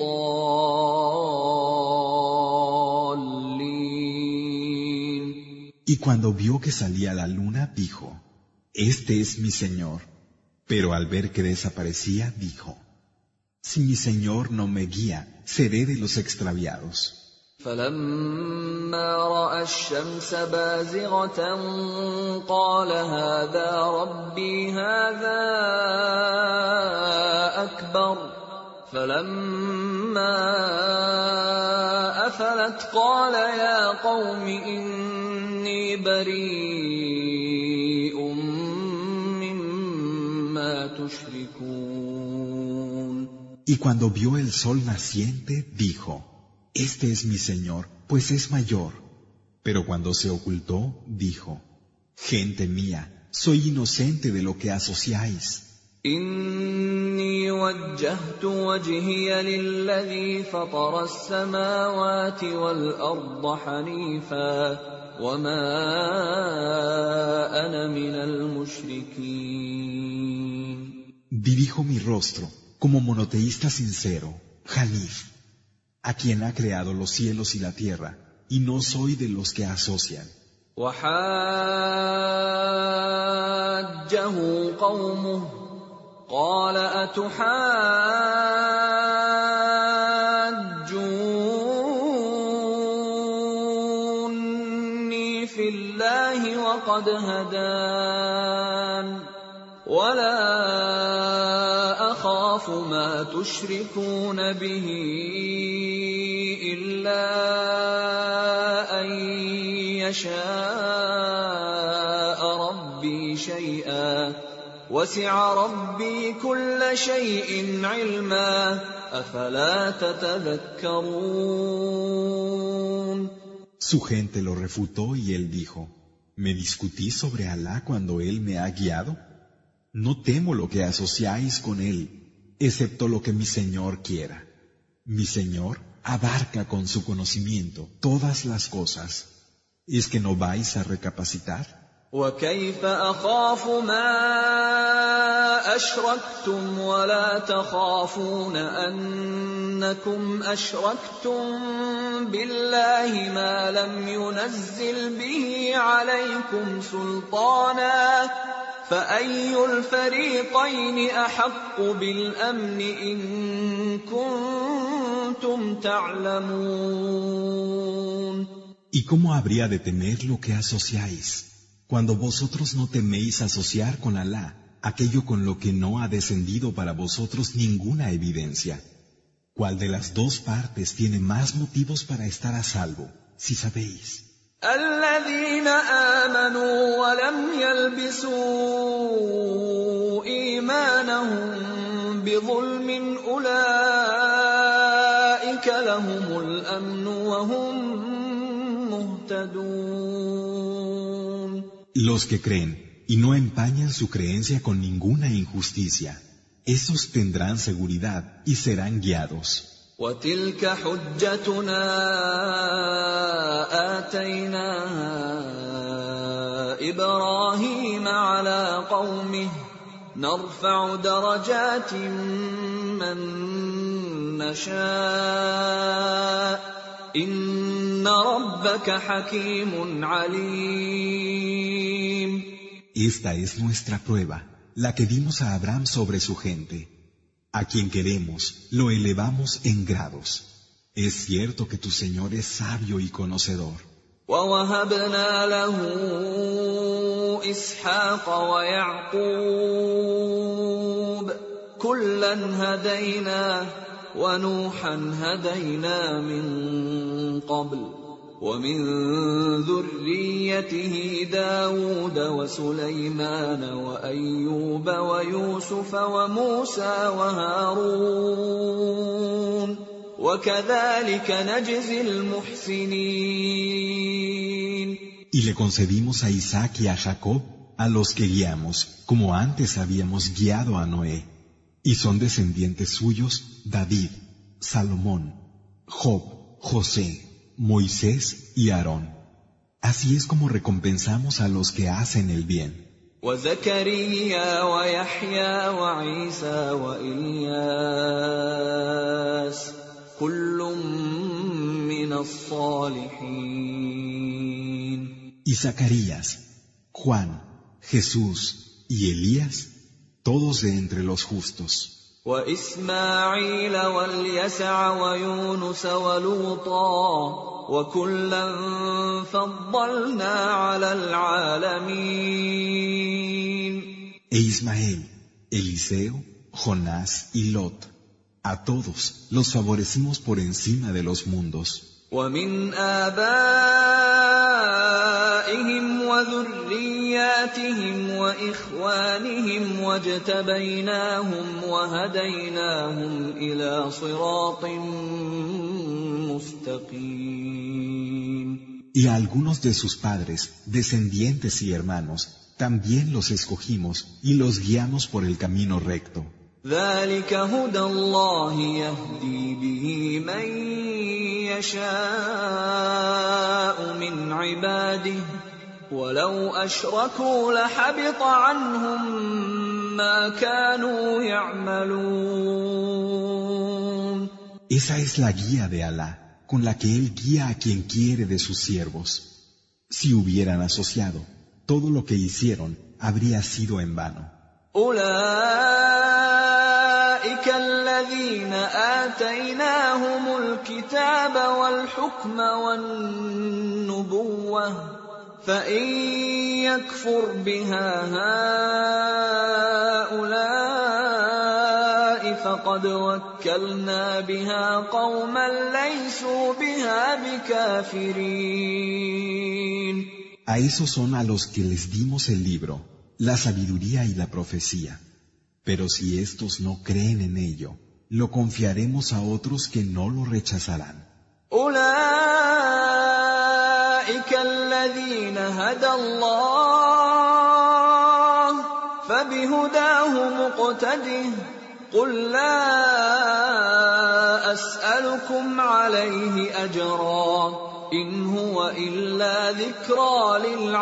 الضَّالِّينَ. Y cuando vio que salía la luna, dijo, Este es mi Señor. Pero al ver que desaparecía, dijo, Si mi Señor no me guía, seré de los extraviados. فَلَمَّا رَأَى الشَّمْسَ بَازِغَةً قَالَ هَٰذَا رَبِّي هَٰذَا أَكْبَرُ فَلَمَّا أَفَلَتْ قَالَ يَا قَوْمِ إِنِّي بَرِيءٌ مِّمَّا تُشْرِكُونَ. Y cuando vio el sol naciente, dijo, Este es mi Señor, pues es mayor. Pero cuando se ocultó, dijo, Gente mía, soy inocente de lo que asociáis. إِنِّي وَجَّهْتُ وَجْهِيَ لِلَّذِي فَطَرَ السَّمَاوَاتِ وَالْأَرْضَ حَنِيفًا وَمَا أَنَا مِنَ الْمُشْرِكِينَ. Dirijo mi rostro como monoteísta sincero, Hanif, a quien ha creado los cielos y la tierra, y no soy de los que asocian. وَحَاجَّهُ قَوْمُهُ قَالَ أَتُحَاجُّونِّي فِي اللَّهِ وَقَدْ هَدَانِ وَلَا أَخَافُ مَا تُشْرِكُونَ بِهِ إِلَّا أَن يَشَاءَ رَبِّي شَيْئًا وَسِعَ رَبِّي كُلَّ شَيْءٍ عِلْمًا أَفَلَا تَتَذَكَّرُونَ. Su gente lo refutó y él dijo, ¿me discutís sobre Alá cuando Él me ha guiado? No temo lo que asociáis con Él, excepto lo que mi Señor quiera. Mi Señor abarca con su conocimiento todas las cosas. ¿Es que no vais a recapacitar? وَكَيْفَ أَخَافُ مَا أَشْرَكْتُمْ وَلَا تَخَافُونَ أَنَّكُمْ أَشْرَكْتُم بِاللَّهِ مَا لَمْ يُنَزِّلْ بِهِ عَلَيْكُمْ سُلْطَانًا فَأَيُّ الْفَرِيقَيْنِ أَحَقُّ بِالْأَمْنِ إِن كُنتُمْ تَعْلَمُونَ. ¿Y cómo habría de temer lo que asociáis, cuando vosotros no teméis asociar con Alá aquello con lo que no ha descendido para vosotros ninguna evidencia? ¿Cuál de las dos partes tiene más motivos para estar a salvo, si sabéis? الذين آمنوا ولم يلبسوا إيمانهم بظلم أولئك لهم الأمن وهم مهتدون. Los que creen y no empañan su creencia con ninguna injusticia, esos tendrán seguridad y serán guiados. وَتِلْكَ حُجَّتُنَا آتَيْنَاهَا إِبْرَاهِيمَ عَلَىٰ قَوْمِهِ نَرْفَعُ دَرَجَاتٍ مَّن نَّشَاءُ ۗ إِنَّ رَبَّكَ حَكِيمٌ عَلِيمٌ. Esta es nuestra prueba, la que dimos a Abraham sobre su gente. A quien queremos, lo elevamos en grados. Es cierto que tu Señor es sabio y conocedor. وَوَهَبْنَا لَهُ إِسْحَاقَ وَيَعْقُوبَ ۖ كُلًّا هَدَيْنَا ۖ وَنُوحًا هَدَيْنَا مِن قَبْلُ ۖ وَمِن ذُرِّيَّتِهِ دَاوُودَ وَسُلَيْمَانَ وَأَيُّوبَ وَيُوسُفَ وَمُوسَىٰ وَهَارُونَ ۚ وَكَذَٰلِكَ نَجْزِي الْمُحْسِنِينَ. Y le concedimos a Isaac y a Jacob a los que guiamos, como antes habíamos guiado a Noé. Y son descendientes suyos David, Salomón, Job, José, Moisés y Aarón. Así es como recompensamos a los que hacen el bien. وَزَكَرِيَّا وَيَحْيَىٰ وَعِيسَىٰ وَإِلْيَاسَ كُلٌّ مِّنَ الصَّالِحِينَ. Y Zacarías, Juan, Jesús y Elías, todos de entre los justos. وَإِسْمَاعِيلَ وَالْيَسَعَ وَيُونُسَ وَلُوطًا وَكُلًّا فَضَّلْنَا عَلَى الْعَالَمِينَ. E Ismael, Eliseo, Jonás y Lot, a todos los favorecimos por encima de los mundos. وَمِنْ آبَائِهِمْ وَذُرِّيَّاتِهِمْ وَإِخْوَانِهِمْ وَاجْتَبَيْنَاهُمْ وَهَدَيْنَاهُمْ إِلَىٰ صِرَاطٍ مُّسْتَقِيمٍ. Y a algunos de sus padres, descendientes y hermanos, también los escogimos y los guiamos por el camino recto. ذَلِكَ هُدَى اللَّهِ يَهْدِي بِهِ مَن يَشَاءُ مِنْ عِبَادِهِ ۚ وَلَوْ أَشْرَكُوا لَحَبِطَ عَنْهُم مَّا كَانُوا يَعْمَلُونَ. Esa es la guía de Alá, con la que Él guía a quien quiere de sus siervos. Si hubieran asociado, todo lo que hicieron habría sido en vano. أُولَٰئِكَ الَّذِينَ آتَيْنَاهُمُ الْكِتَابَ وَالْحُكْمَ وَالنُّبُوَّةَ ۚ فَإِن يَكْفُرْ بِهَا هَٰؤُلَاءِ فَقَدْ وَكَّلْنَا بِهَا قَوْمًا لَّيْسُوا بِهَا بِكَافِرِينَ. A esos son a los que les dimos el libro, la sabiduría y la profecía. Pero si estos no creen en ello, lo confiaremos a otros que no lo rechazarán. أُولَٰئِكَ الَّذِينَ هَدَى اللَّهُ ۖ فَبِهُدَاهُ مُقْتَدِهْ ۗ قُل لَّا أَسْأَلُكُمْ عَلَيْهِ أَجْرًا ۖ إِنْ هُوَ إِلَّا ذِكْرَىٰ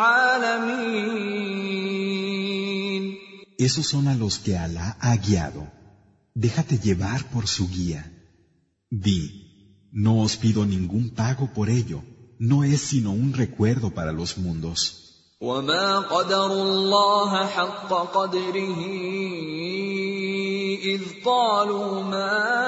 لِلْعَالَمِينَ. Esos son a los que Alá ha guiado. Déjate llevar por su guía. Di, no os pido ningún pago por ello, no es sino un recuerdo para los mundos. وَمَا قَدَرُوا اللَّهَ حَقَّ قَدْرِهِ إِذْ قَالُوا مَا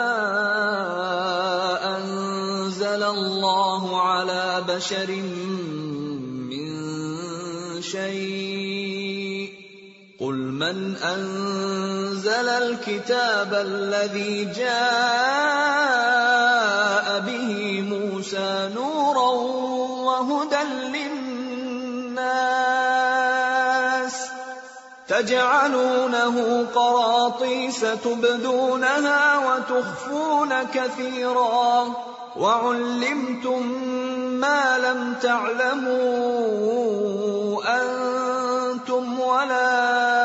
أَنزَلَ اللَّهُ عَلَىٰ بَشَرٍ مِّن شَيْءٍ ۗ قُلْ مَنْ أَمَّنْ أَنزَلَ الْكِتَابَ الَّذِي جَاءَ بِهِ مُوسَىٰ نُورًا وَهُدًى لِّلنَّاسِ تَجْعَلُونَهُ قَرَاطِيسَ تُبْدُونَهَا وَتُخْفُونَ كَثِيرًا وَعُلِّمْتُم مَّا لَمْ تَعْلَمُوا أَنتُمْ وَلَا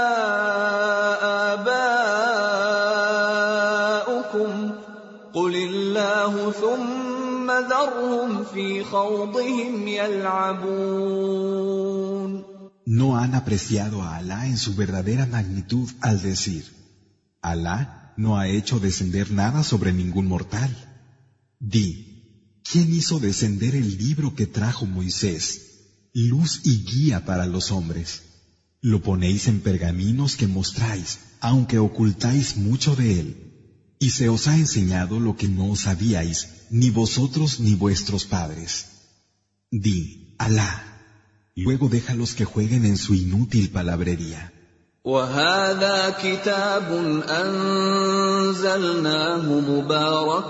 آبَاؤُكُمْ قُلِ اللَّهُ ثُمَّ ذَرْهُمْ فِي خَوْضِهِمْ يَلْعَبُونَ. No han apreciado a Alá en su verdadera magnitud al decir: Alá no ha hecho descender nada sobre ningún mortal. Di: ¿quién hizo descender el libro que trajo Moisés, luz y guía para los hombres? Lo ponéis en pergaminos que mostráis, aunque ocultáis mucho de él. Y se os ha enseñado lo que no sabíais, ni vosotros ni vuestros padres. Di: Alá. Luego déjalos que jueguen en su inútil palabrería. وَهَٰذَا كِتَابٌ أَنزَلْنَاهُ مُبَارَكٌ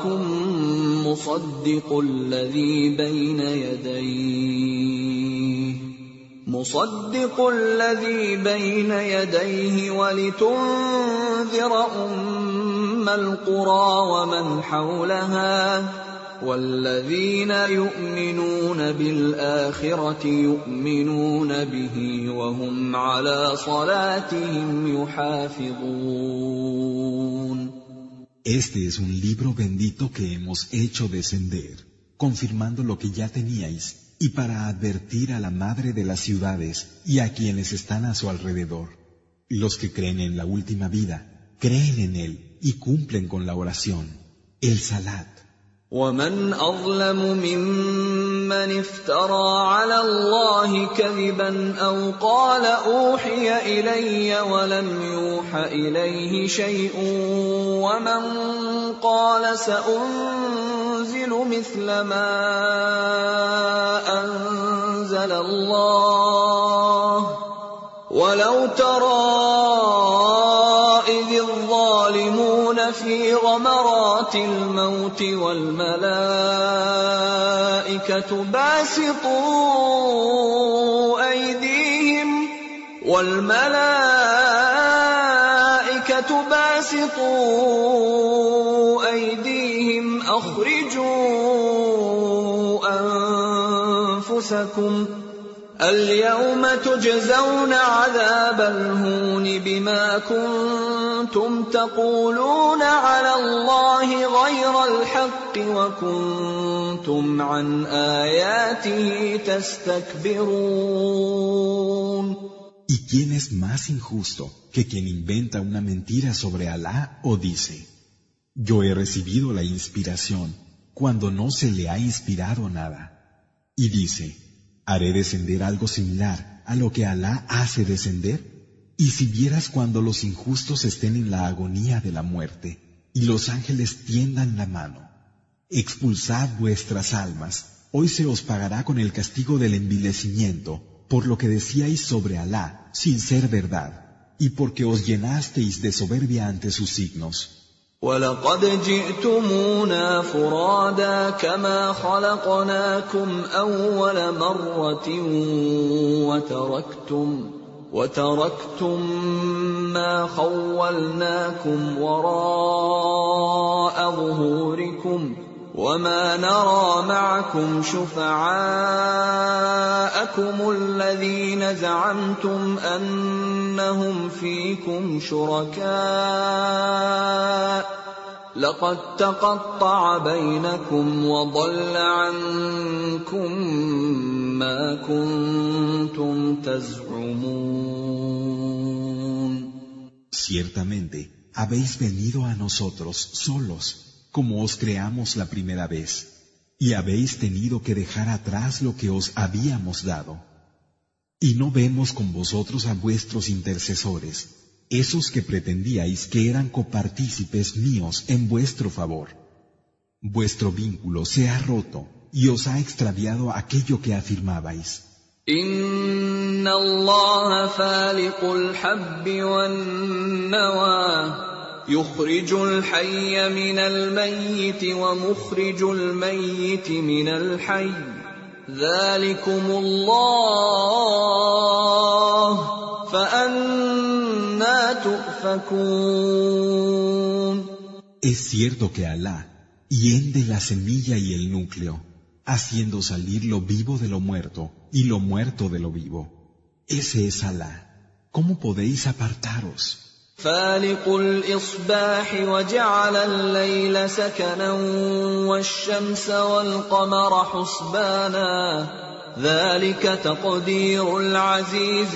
مُصَدِّقُ الَّذِي بَيْنَ يَدَيْهِ وَلِتُنذِرَ أُمَّ الْقُرَىٰ وَمَنْ حَوْلَهَا وَالَّذِينَ يُؤْمِنُونَ بِالْآخِرَةِ يُؤْمِنُونَ بِهِ وَهُمْ عَلَىٰ صَلَاتِهِمْ يُحَافِظُونَ. Este es un libro bendito que hemos hecho descender, confirmando lo que ya teníais, y para advertir a la madre de las ciudades y a quienes están a su alrededor. Los que creen en la última vida, creen en él y cumplen con la oración, el salat. وَمَنْ أَظْلَمُ مِمَّنِ افْتَرَىٰ عَلَى اللَّهِ كَذِبًا أَوْ قَالَ أُوحِيَ إِلَيَّ وَلَمْ يُوحَ إِلَيْهِ شَيْءٌ وَمَنْ قَالَ سَأُنزِلُ مِثْلَ مَا أَنزَلَ اللَّهُ وَلَوْ تَرَىٰ إِذِ الظَّالِمُونَ فِي غَمَرَاتِ الْمَوْتِ وَالْمَلَائِكَةُ باسطوا أيديهم أخرجوا أنفسكم اليوم تجزون عذاب الهون بما كنتم تقولون على الله غير الحق وكنتم عن آياته تستكبرون. ¿Y quién es más injusto que quien inventa una mentira sobre Alá o dice: yo he recibido la inspiración cuando no se le ha inspirado nada? Y dice: haré descender algo similar a lo que Alá hace descender. Y si vieras cuando los injustos estén en la agonía de la muerte y los ángeles tiendan la mano, expulsad vuestras almas, hoy se os pagará con el castigo del envilecimiento por lo que decíais sobre Alá sin ser verdad y porque os llenasteis de soberbia ante sus signos. وَلَقَدْ جِئْتُمُونَا فُرَادَىٰ كَمَا خَلَقْنَاكُمْ أَوَّلَ مَرَّةٍ وَتَرَكْتُم مَّا خَوَّلْنَاكُمْ وَرَاءَ ظُهُورِكُمْ وَمَا نَرَىٰ مَعَكُمْ شُفَعَاءَكُمُ الَّذِينَ زَعَمْتُمْ أَنَّهُمْ فِيكُمْ شُرَكَاءُ لَقَد تَّقَطَّعَ بَيْنَكُمْ وَضَلَّ عَنكُم مَّا كُنتُمْ تَزْعُمُونَ. Ciertamente habéis venido a nosotros solos, como os creamos la primera vez, y habéis tenido que dejar atrás lo que os habíamos dado. Y no vemos con vosotros a vuestros intercesores, esos que pretendíais que eran copartícipes míos en vuestro favor. Vuestro vínculo se ha roto y os ha extraviado aquello que afirmabais. إن الله فالق الحب والنوى يخرج الحي من الميت ومخرج الميت من الحي ذلكم الله فأنى تؤفكون. Es cierto que Alá hiende la semilla y el núcleo, haciendo salir lo vivo de lo muerto y lo muerto de lo vivo. Ese es Alá. ¿Cómo podéis apartaros? فالق الإصباح وجعل الليل سكنا والشمس والقمر حسبانا ذلك تقدير العزيز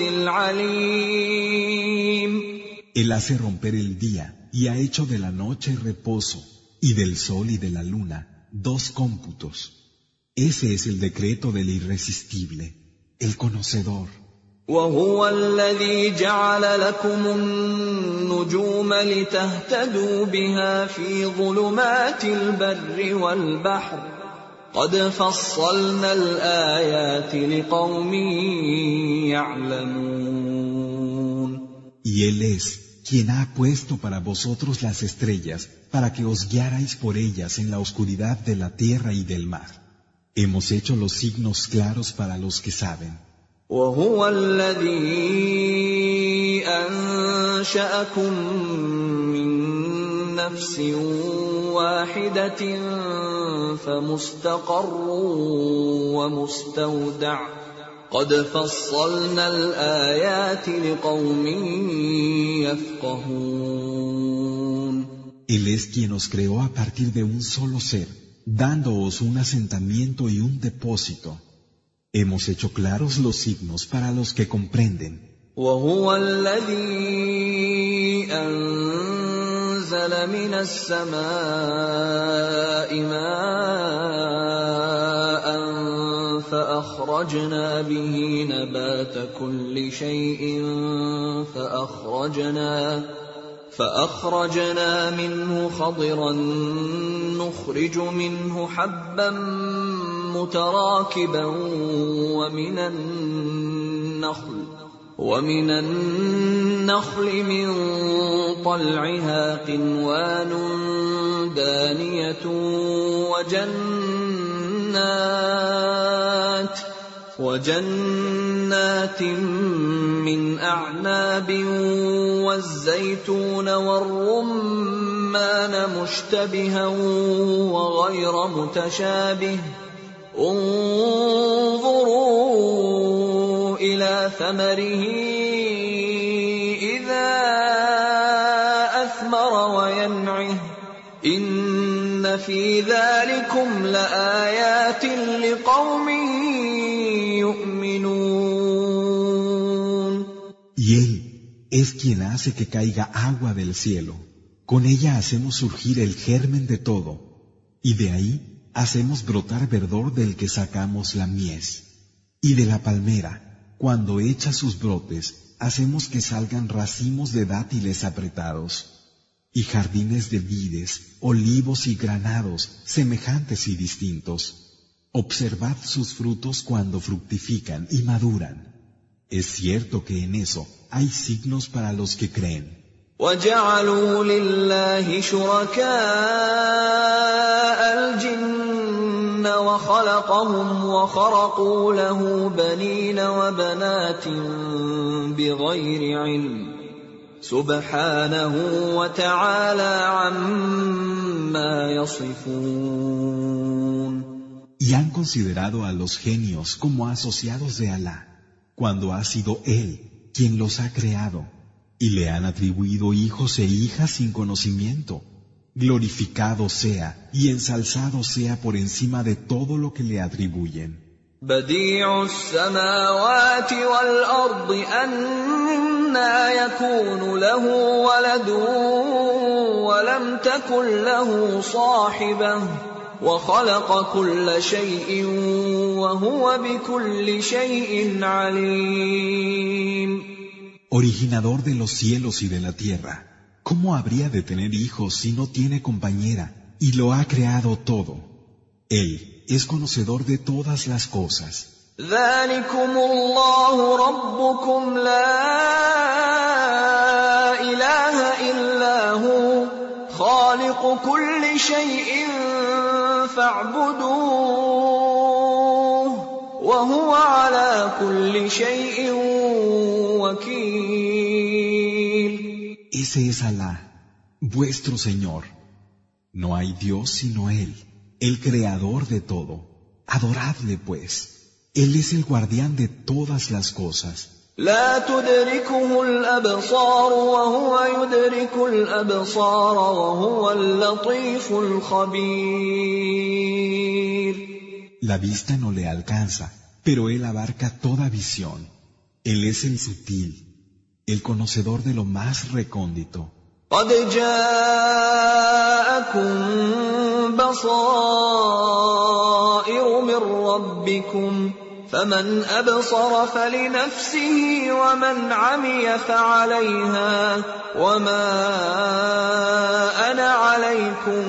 العليم. Él hace romper el día y ha hecho de la noche reposo y del sol y de la luna 2 cómputos. Ese es el decreto del irresistible, el conocedor. وهو الذي جعل لكم النجوم لتهتدوا بها في ظلمات البر والبحر قد فصلنا الآيات لقوم يعلمون. Y Él es quien ha puesto para vosotros las estrellas para que os guiarais por ellas en la oscuridad de la tierra y del mar. Hemos hecho los signos claros para los que saben. وهو الذي أنشأكم من نفس واحدة فمستقر ومستودع قد فصلنا الآيات لقوم يفقهون. Él es quien os creó a partir de un solo ser, dándoos un asentamiento y un depósito. Hemos hecho claros los signos para los que comprenden. وهو الذي أنزل من السماء ماء فأخرجنا به نبات كل شيء فأخرجنا منه خضرا نخرج منه حبا متراكبا ومن النخل من طلعها قنوان دانية وجنات من أعناب والزيتون والرمان مشتبها وغير متشابه انظروا إلى ثمره إذا أثمر وينعه إن في ذلكم لآيات لقوم يؤمنون. Y Él es quien hace que caiga agua del cielo. Con ella hacemos surgir el germen de todo, y de ahí hacemos brotar verdor del que sacamos la mies. Y de la palmera, cuando echa sus brotes, hacemos que salgan racimos de dátiles apretados, y jardines de vides, olivos y granados, semejantes y distintos. Observad sus frutos cuando fructifican y maduran. Es cierto que en eso hay signos para los que creen. وَجَعَلُوا لِلَّهِ شُرَكَاءَ الْجِنَّ وَخَلَقَهُمْ وَخَرَقُوا لَهُ بَنِينَ وَبَنَاتٍ بِغَيْرِ عِلْمٍ سُبْحَانَهُ وَتَعَالَى عَمَّا يَصِفُونَ. Y han considerado a los genios como asociados de Alá, cuando ha sido Él quien los ha creado, y le han atribuido hijos e hijas sin conocimiento. Glorificado sea y ensalzado sea por encima de todo lo que le atribuyen. بديع السماوات والأرض أنى يكون له ولد ولم تكن له صاحبة وخلق كل شيء وهو بكل شيء عليم. Originador de los cielos y de la tierra, ¿cómo habría de tener hijos si no tiene compañera? Y lo ha creado todo. Él es conocedor de todas las cosas. ذلكم الله ربكم لا إله إلا هو خالق كل شيء فاعبدوه وهو على كل شيء وكيل. Ese es Alá, vuestro Señor. No hay Dios sino Él, el creador de todo. Adoradle pues. Él es el guardián de todas las cosas. لا تدركه الأبصار وهو يدرك الأبصار وهو اللطيف الخبير. La vista no le alcanza, pero Él abarca toda visión. Él es el sutil, el conocedor de lo más recóndito. قد جاءكم بصائر من ربكم فمن أبصر فلنفسه ومن عمي فعليها وما أنا عليكم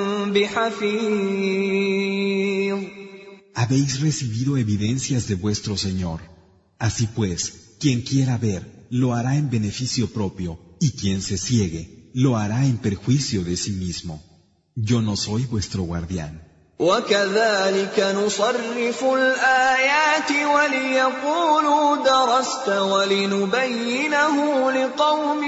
بحفيظ. Habéis recibido evidencias de vuestro Señor. Así pues, quien quiera ver, lo hará en beneficio propio, y quien se ciegue, lo hará en perjuicio de sí mismo. Yo no soy vuestro guardián. وَكَذَلِكَ نُصَرِّفُ الْآيَاتِ وَلِيَقُولُوا دَرَسْتَ وَلِنُبَيِّنَهُ لِقَوْمٍ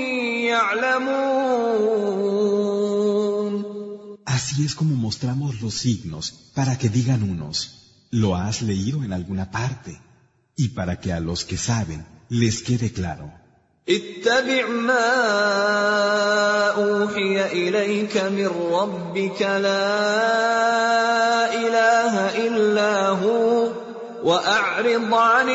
يَعْلَمُونَ. Así es como mostramos los signos, para que digan unos, lo has leído en alguna parte, y para que a los que saben les quede claro. اتبع ما أوحي إليك من ربك لا إله إلا هو وأعرض عن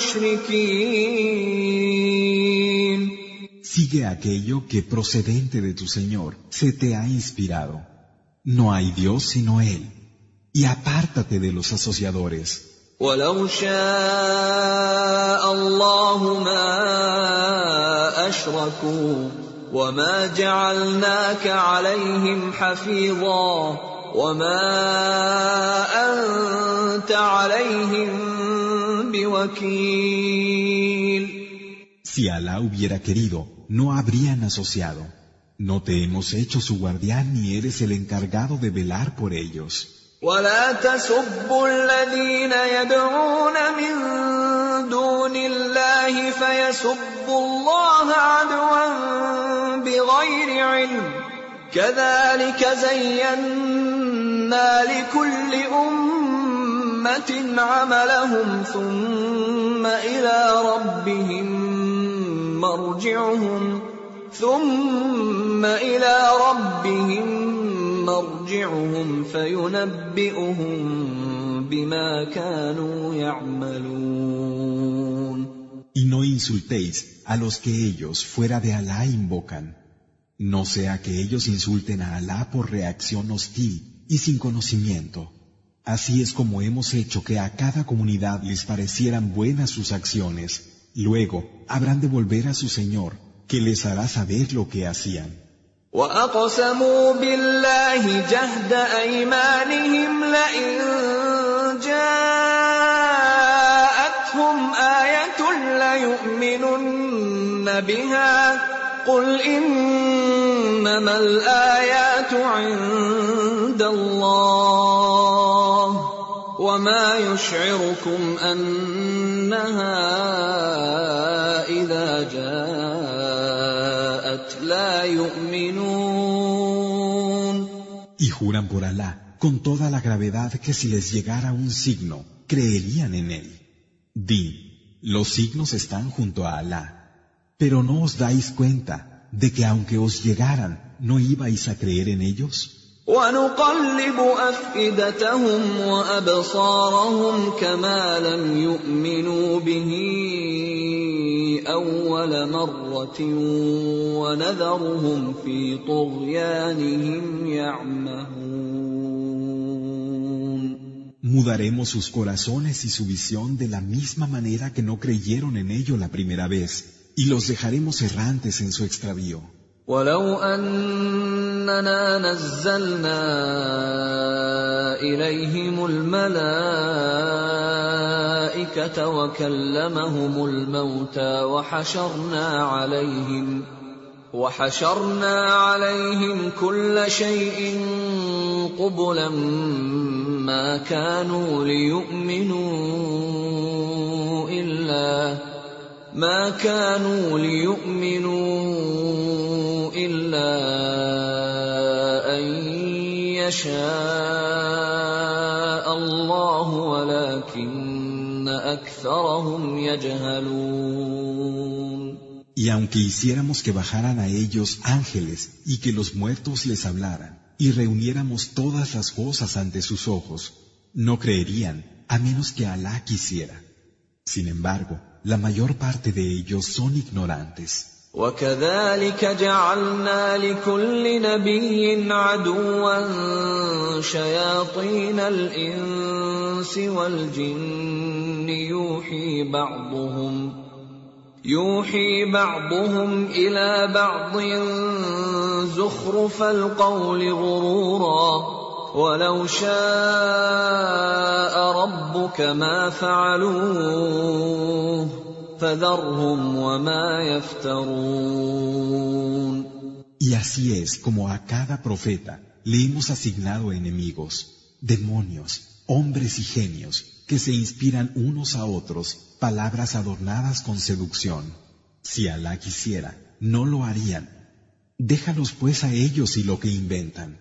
المشركين. Sigue aquello que procedente de tu Señor se te ha inspirado. No hay Dios sino Él, y apártate de los asociadores. ولو شاء الله ما أشركوا وما جعلناك عليهم حفيظا وما أنت عليهم بوكيل. Si Alá hubiera querido, no habrían asociado. No te hemos hecho su guardián ni eres el encargado de velar por ellos. ولا تسبوا الذين يدعون من دون الله فيسبوا الله عدوا بغير علم كذلك زينا لكل أمة عملهم ثم إلى ربهم مرجعهم فينبئهم بما كانوا يعملون. Y no insultéis a los que ellos fuera de Alá invocan. No sea que ellos insulten a Alá por reacción hostil y sin conocimiento. Así es como hemos hecho que a cada comunidad les parecieran buenas sus acciones. Luego habrán de volver a su Señor, que les hará saber lo que hacían. وَأَقْسَمُوا بِاللَّهِ جَهْدَ أَيْمَانِهِمْ لَئِن جَاءَتْهُمْ آيَةٌ لَّيُؤْمِنُنَّ بِهَا قُلْ إِنَّمَا الْآيَاتُ عِندَ اللَّهِ وَمَا يُشْعِرُكُمْ أَنَّهَا إِذَا جَاءَتْ لَا يُؤْمِنُونَ. Y juran por Alá con toda la gravedad que si les llegara un signo, creerían en él. Di, los signos están junto a Alá, pero ¿no os dais cuenta de que aunque os llegaran, no ibais a creer en ellos? وَنُقَلِّبُ أَفْئِدَتَهُمْ وَأَبْصَارَهُمْ كَمَا لَمْ يُؤْمِنُوا بِهِ أَوَّلَ مَرَّةٍ وَنَذَرُهُمْ فِي طُغْيَانِهِمْ يَعْمَهُونَ. Mudaremos sus corazones y su visión de la misma manera que no creyeron en ello la primera vez, y los dejaremos errantes en su extravío. وَلَوْ أَنَّنَا نَزَّلْنَا إِلَيْهِمُ الْمَلَائِكَةَ الْمَلَائِكَةَ وَكَلَّمَهُمُ الْمَوْتَى وَحَشَرْنَا عَلَيْهِمْ كُلَّ شَيْءٍ قُبُلًا مَا كَانُوا لِيُؤْمِنُوا إِلَّا أَن يَشَاءَ اللَّهُ وَلَكِنَّ أَكْثَرَهُمْ يَجْهَلُونَ. Y aunque hiciéramos que bajaran a ellos ángeles y que los muertos les hablaran, y reuniéramos todas las cosas ante sus ojos, no creerían, a menos que Alá quisiera. Sin embargo, la mayor parte de ellos son ignorantes. وَكَذَلِكَ جَعَلْنَا لِكُلِّ نَبِيٍّ عَدُوًّا شَيَاطِينَ الْإِنسِ وَالْجِنِّ يُوحِي بَعْضُهُمْ إِلَى بَعْضٍ زُخْرُفَ الْقَوْلِ غُرُورًا وَلَوْ شَاءَ رَبُّكَ مَا فَعَلُوهُ فَذَرْهُمْ وَمَا يَفْتَرُونَ. Y así es como a cada profeta le hemos asignado enemigos, demonios, hombres y genios, que se inspiran unos a otros palabras adornadas con seducción. Si Alá quisiera, no lo harían. Déjalos pues a ellos y lo que inventan.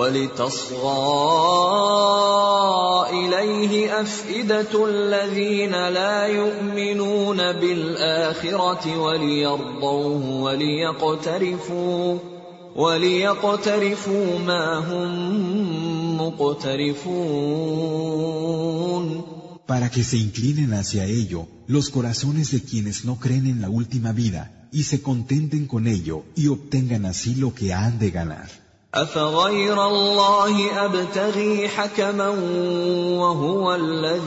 وَلِتَصْغَىٰ إِلَيْهِ أَفْئِدَةُ الَّذِينَ لَا يُؤْمِنُونَ بِالْآخِرَةِ وَلِيَرْضَوْهُ وَلِيَقْتَرِفُوا مَا هُم مُقْتَرِفُونَ. Para que se inclinen hacia ello los corazones de quienes no creen en la última vida y se contenten con ello y obtengan así lo que han de ganar. أَفَغَيْرَ اللَّهِ أَبْتَغِي حَكَمًا وَهُوَ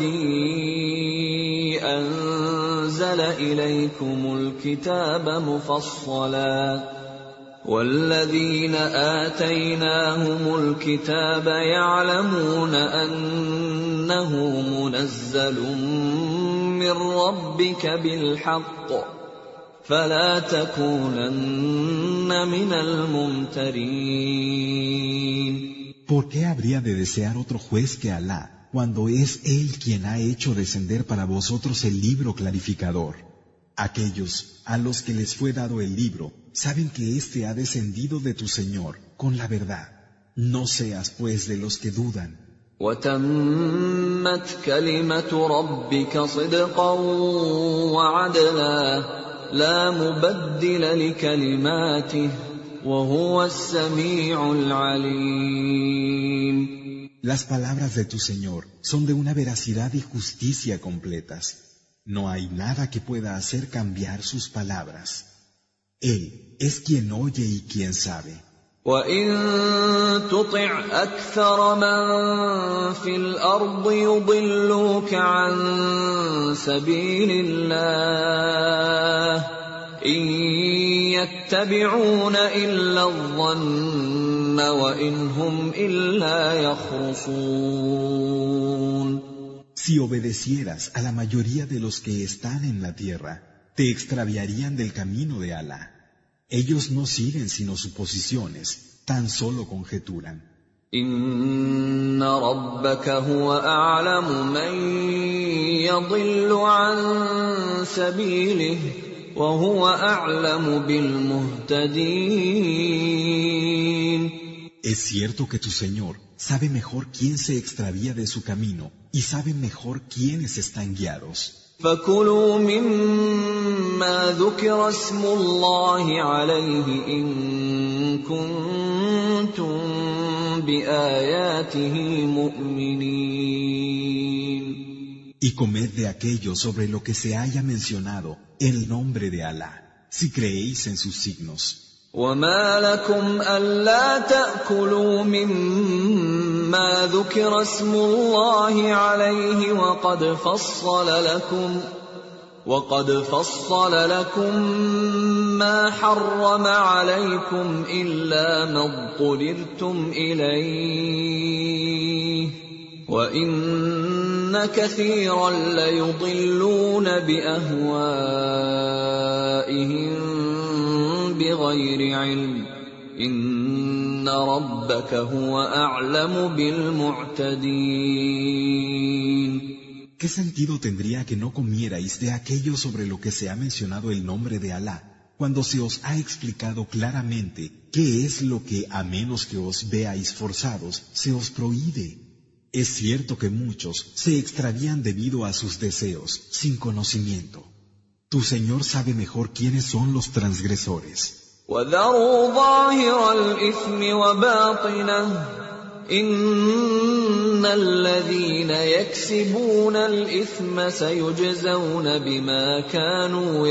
الَّذِي أَنزَلَ إِلَيْكُمُ الْكِتَابَ مُفَصَّلًا وَالَّذِينَ آتَيْنَاهُمُ الْكِتَابَ يَعْلَمُونَ أَنَّهُ مُنَزَّلٌ مِّن رَّبِّكَ بِالْحَقِّ فَلَا تَكُونَنَّ مِنَ الْمُمْتَرِينَ. ¿Por qué habría de desear otro juez que Alá, cuando es Él quien ha hecho descender para vosotros el libro clarificador? Aquellos a los que les fue dado el libro saben que éste ha descendido de tu Señor con la verdad. No seas pues de los que dudan. وَتَمَّتْ كَلِمَةُ رَبِّكَ صِدْقًا وَعَدْلًا لَا مُبَدِّلَ لِكَلِمَاتِهِ وَهُوَ السَّمِيعُ الْعَلِيمُ. Las palabras de tu Señor son de una veracidad y justicia completas. No hay nada que pueda hacer cambiar sus palabras. Él es quien oye y quien sabe. وَإِن تُطِعْ أَكْثَرَ مَن فِي الْأَرْضِ يُضِلُّوكَ عَن سَبِيلِ اللَّهِ إِن يَتَّبِعُونَ إِلَّا الظَّنَّ وَإِنْ هُمْ إِلَّا يَخْرُصُونَ. Si obedecieras a la mayoría de los que están en la tierra, te extraviarían del camino de Alá. Ellos no siguen sino suposiciones, tan solo conjeturan. إِنَّ رَبَّكَ هُوَ أَعْلَمُ مَن يَضِلُّ عَن سَبِيلِهِ وَهُوَ أَعْلَمُ بِالْمُهْتَدِينَ. Es cierto que tu Señor sabe mejor quién se extravía de su camino y sabe mejor quiénes están guiados. فَكُلُوا مِمَّا ذُكِرَ اسْمُ اللَّهِ عَلَيْهِ إِن كُنتُم بِآيَاتِهِ مُؤْمِنِينَ. Y comed de aquello sobre lo que se haya mencionado el nombre de Alá, si creéis en sus signos. وَمَا لَكُمْ أَلَّا تَأْكُلُوا مِمَّا ذُكِرَ اسْمُ اللَّهِ عَلَيْهِ وَقَدْ فَصَّلَ لَكُم مَّا حَرَّمَ عَلَيْكُمْ إِلَّا مَا اضْطُرِرْتُمْ إِلَيْهِ وَإِنَّ كثيرا ليضلون بأهوائهم بغير علم إن ربك هو أعلم بالمعتدين. ¿Qué sentido tendría que no comierais de aquello sobre lo que se ha mencionado el nombre de Alá, cuando se os ha explicado claramente qué es lo que, a menos que os veáis forzados, se os prohíbe? Es cierto que muchos se extravían debido a sus deseos, sin conocimiento. Tu Señor sabe mejor quiénes son los transgresores. وَذَرُوا ظَاهِرَ الْإِثْمِ وَبَاطِنَهُ إِنَّ الَّذِينَ يَكْسِبُونَ الْإِثْمَ سَيُجْزَوْنَ بِمَا كَانُوا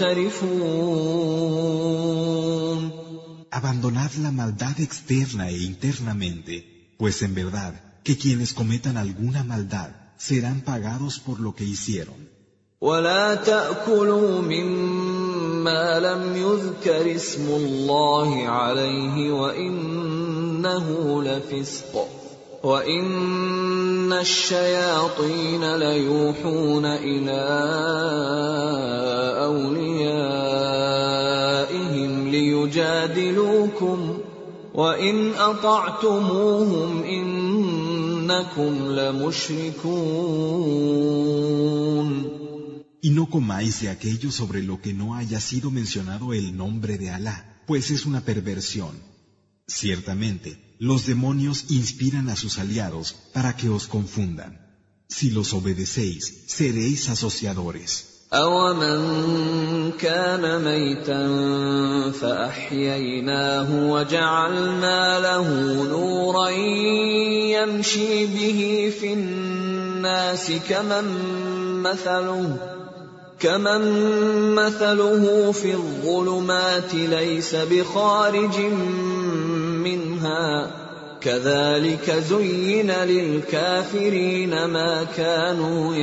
يَقْتَرِفُونَ. Abandonad la maldad externa e internamente, pues en verdad que quienes cometan alguna maldad serán pagados por lo que hicieron. وَلَا تَأْكُلُوا مِمَّا لَمْ يُذْكَرِ اسْمُ اللَّهِ عَلَيْهِ وَإِنَّهُ لَفِسْقٌ وَإِنَّ الشَّيَاطِينَ لَيُوحُونَ إِلَىٰ أَوْلِيَائِهِمْ لِيُجَادِلُوكُمْ وَإِنْ أَطَعْتُمُوهُمْ إِنَّكُمْ لَمُشْرِكُونَ. Y no comáis de aquello sobre lo que no haya sido mencionado el nombre de Alá, pues es una perversión. Ciertamente, los demonios inspiran a sus aliados para que os confundan. Si los obedecéis, seréis asociadores. أَوَمَنْ كَانَ مَيْتًا فَأَحْيَيْنَاهُ وَجَعَلْنَا لَهُ نُورًا يَمْشِي بِهِ فِي النَّاسِ كَمَنْ مَثَلُهُ فِي الظُّلُمَاتِ لَيْسَ بِخَارِجٍ مِّنْهَا كَذَلِكَ زُيِّنَ لِلْكَافِرِينَ مَا كَانُوا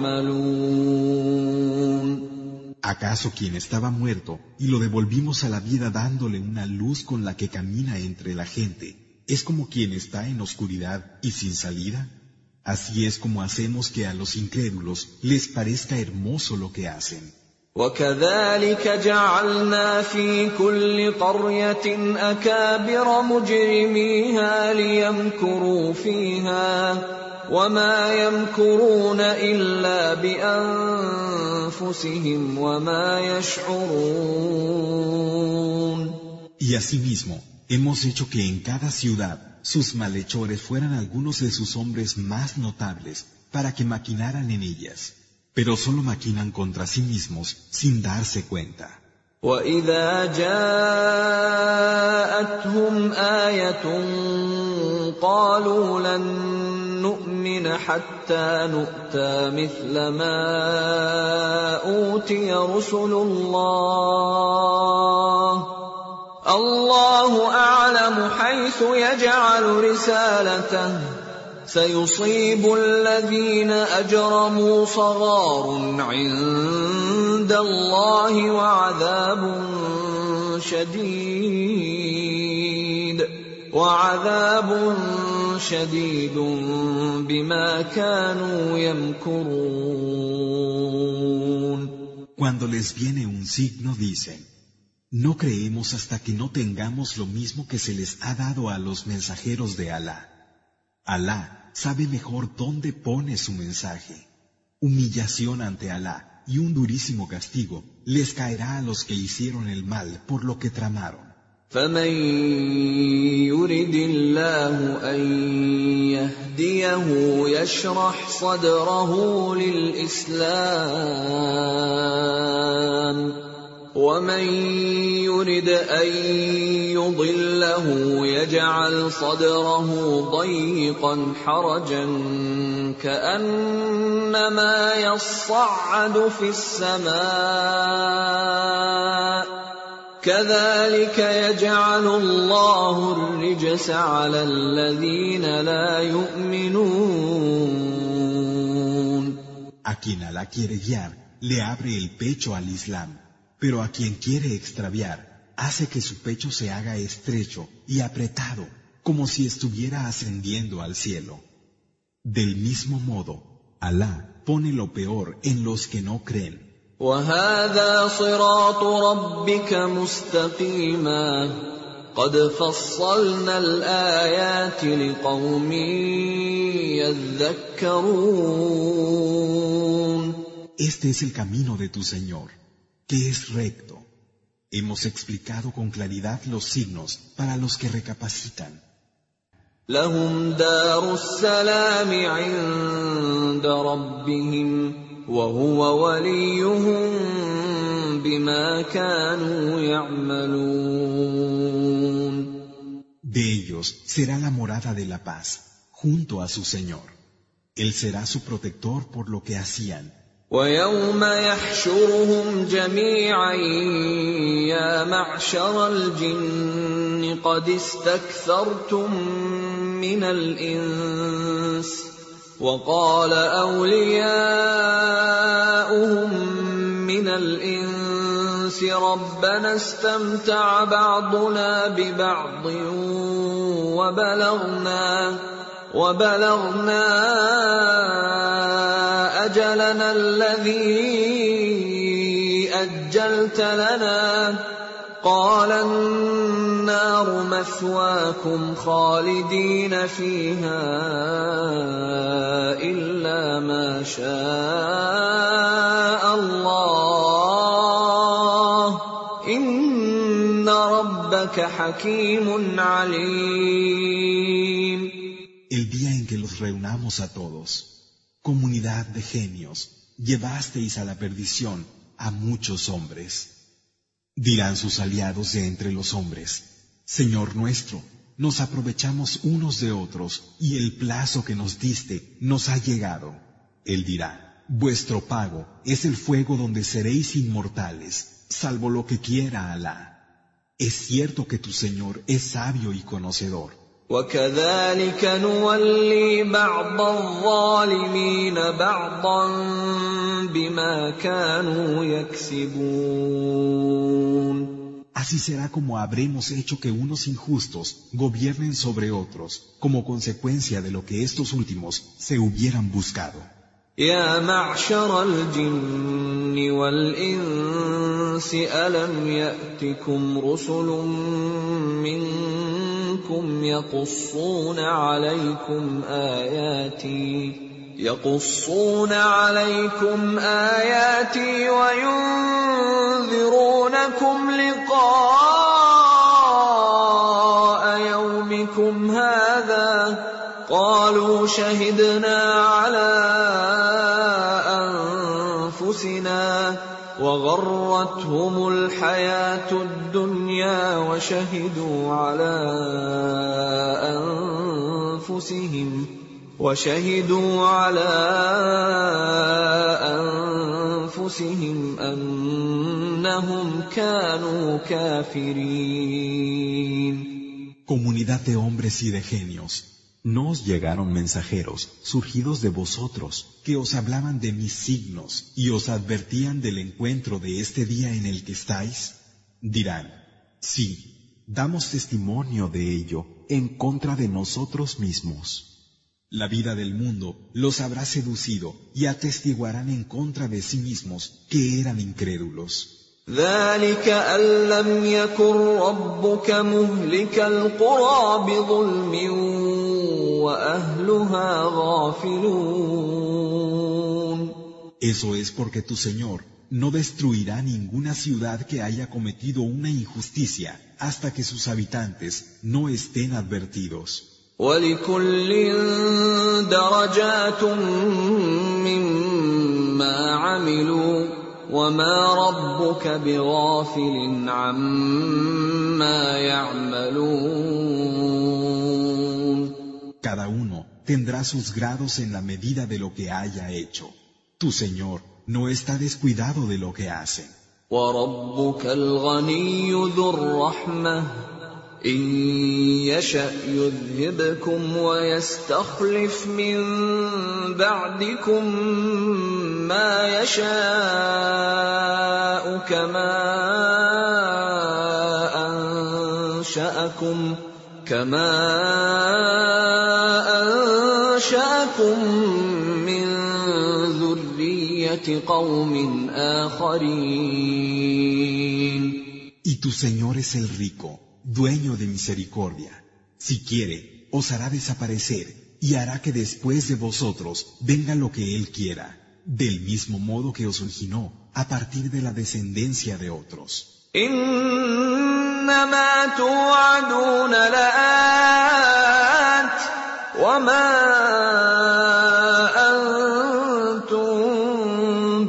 يَعْمَلُونَ. ¿Acaso quien estaba muerto y lo devolvimos a la vida dándole una luz con la que camina entre la gente, es como quien está en oscuridad y sin salida? Así es como hacemos que a los incrédulos les parezca hermoso lo que hacen. وَكَذَلِكَ جَعَلْنَا فِي كُلِّ قَرْيَةٍ أَكَابِرَ مُجْرِمِيهَا لِيَمْكُرُوا فِيهَا وَمَا يَمْكُرُونَ إِلَّا بِأَنفُسِهِمْ وَمَا يَشْعُرُونَ. Y asimismo, hemos hecho que en cada ciudad sus malhechores fueran algunos de sus hombres más notables para que maquinaran en ellas, pero solo maquinan contra sí mismos sin darse cuenta. وَإِذَا جَاءَتْهُمْ آيَةٌ قَالُوا لَن نُّؤْمِنَ حَتَّىٰ نُؤْتَىٰ مِثْلَ مَا أُوتِيَ رُسُلُ اللَّهُ أَعْلَمُ حَيْثُ يَجْعَلُ رِسَالَتَهُ سَيُصِيبُ الَّذِينَ أَجْرَمُوا صَغَارٌ عِندَ اللَّهِ وَعَذَابٌ شَدِيدٌ بِمَا كَانُوا يَمْكُرُونَ. Cuando les viene un signo dicen: no creemos hasta que no tengamos lo mismo que se les ha dado a los mensajeros de Alá. Alá sabe mejor dónde pone su mensaje. Humillación ante Alá y un durísimo castigo les caerá a los que hicieron el mal por lo que tramaron. فَمَن يُرِدِ اللَّهُ أَن يَهْدِيَهُ يَشْرَحْ صَدْرَهُ لِلْإِسْلَامِ وَمَن يُرِدْ أَن يُضِلَّهُ يَجْعَلْ صَدْرَهُ ضَيِّقًا حَرَجًا كَأَنَّمَا يَصَّعَّدُ فِي السَّمَاءِ كَذَلِكَ يَجْعَلُ اللَّهُ الرِّجْسَ عَلَى الَّذِينَ لَا يُؤْمِنُونَ. A quien Alá quiere guiar, le abre el pecho al Islam. Pero a quien quiere extraviar, hace que su pecho se haga estrecho y apretado, como si estuviera ascendiendo al cielo. Del mismo modo, Alá pone lo peor en los que no creen. وَهَذَا صِرَاطُ رَبِّكَ مُسْتَقِيمًا قَدْ فَصَّلْنَا الْآيَاتِ لِقَوْمٍ يَذَّكَّرُونَ. Este es el camino de tu Señor, que es recto. Hemos explicado con claridad los signos para los que recapacitan. لَهُمْ دَارُ السَّلَامِ عِندَ رَبِّهِمْ وَهُوَ وَلِيُّهُم بِمَا كَانُوا يَعْمَلُونَ. De ellos será la morada de la paz, junto a su Señor. Él será su protector por lo que hacían. وَيَوْمَ يَحْشُرُهُمْ جَمِيعًا يَا مَعْشَرَ الْجِنِّ قَدِ اسْتَكْثَرْتُم مِّنَ الْإِنسِ وَقَالَ أَوْلِيَاؤُهُم مِّنَ الْإِنسِ رَبَّنَا اسْتَمْتَعَ بَعْضُنَا بِبَعْضٍ وَبَلَغْنَا أَجَلَنَا الَّذِي أَجَّلْتَ لَنَا قَالَ النَّارُ مَثْوَاكُمْ خَالِدِينَ فِيهَا إِلَّا مَا شَاءَ اللَّهُ إِنَّ رَبَّكَ حَكِيمٌ عَلِيمٌ. El día en que los reunamos a todos, comunidad de genios, llevasteis a la perdición a muchos hombres. Dirán sus aliados de entre los hombres: Señor nuestro, nos aprovechamos unos de otros y el plazo que nos diste nos ha llegado. Él dirá: vuestro pago es el fuego donde seréis inmortales, salvo lo que quiera Alá. Es cierto que tu Señor es sabio y conocedor. وَكَذَلِكَ نُوَلِّي بَعْضَ الظَّالِمِينَ بَعْضًا بِمَا كَانُوا يَكْسِبُونَ. Así será como habremos hecho que unos injustos gobiernen sobre otros, como consecuencia de lo que estos últimos se hubieran buscado. يَا مَعْشَرَ الْجِنِّ وَالْإِنسِ أَلَمْ يَأْتِكُمْ رُسُلٌ مِّنكُمْ يَقُصُّونَ عَلَيْكُمْ آيَاتِي وَيُنذِرُونَكُمْ لِقَاءَ يَوْمِكُمْ هَٰذَا قَالُوا شَهِدْنَا عَلَىٰ أَنفُسِنَا وَغَرَّتْهُمُ الْحَيَاةُ الدُّنْيَا وَشَهِدُوا عَلَىٰ أَنفُسِهِمْ أَنَّهُمْ كَانُوا كَافِرِينَ. Comunidad de hombres y de genios, ¿no os llegaron mensajeros surgidos de vosotros que os hablaban de mis signos y os advertían del encuentro de este día en el que estáis? Dirán: sí, damos testimonio de ello en contra de nosotros mismos. La vida del mundo los habrá seducido y atestiguarán en contra de sí mismos que eran incrédulos. ذَلِكَ أَن لَّمْ يَكُن رَّبُّكَ مُهْلِكَ الْقُرَىٰ بِظُلْمٍ وَأَهْلُهَا غَافِلُونَ. Eso es porque tu Señor no destruirá ninguna ciudad que haya cometido una injusticia hasta que sus habitantes no estén advertidos. وَلِكُلٍّ دَرَجَاتٌ مِّمَّا عَمِلُوا وَمَا رَبُّكَ بِغَافِلٍ عَمَّا يَعْمَلُونَ. Cada uno tendrá sus grados en la medida de lo que haya hecho. Tu Señor no está descuidado de lo que hacen. وَرَبُّكَ الْغَنِيُّ ذُو الرَّحْمَةِ إِن يَشَأْ يُذْهِبْكُمْ وَيَسْتَخْلِفْ مِن بَعْدِكُم مَّا يَشَاءُ كَمَا أَنشَأَكُم مِّن ذرية قوم آخرين. Y tu Señor es el rico, dueño de misericordia. Si quiere, os hará desaparecer y hará que después de vosotros venga lo que Él quiera, del mismo modo que os originó a partir de la descendencia de otros. إنما توعدون لآت وما أنتم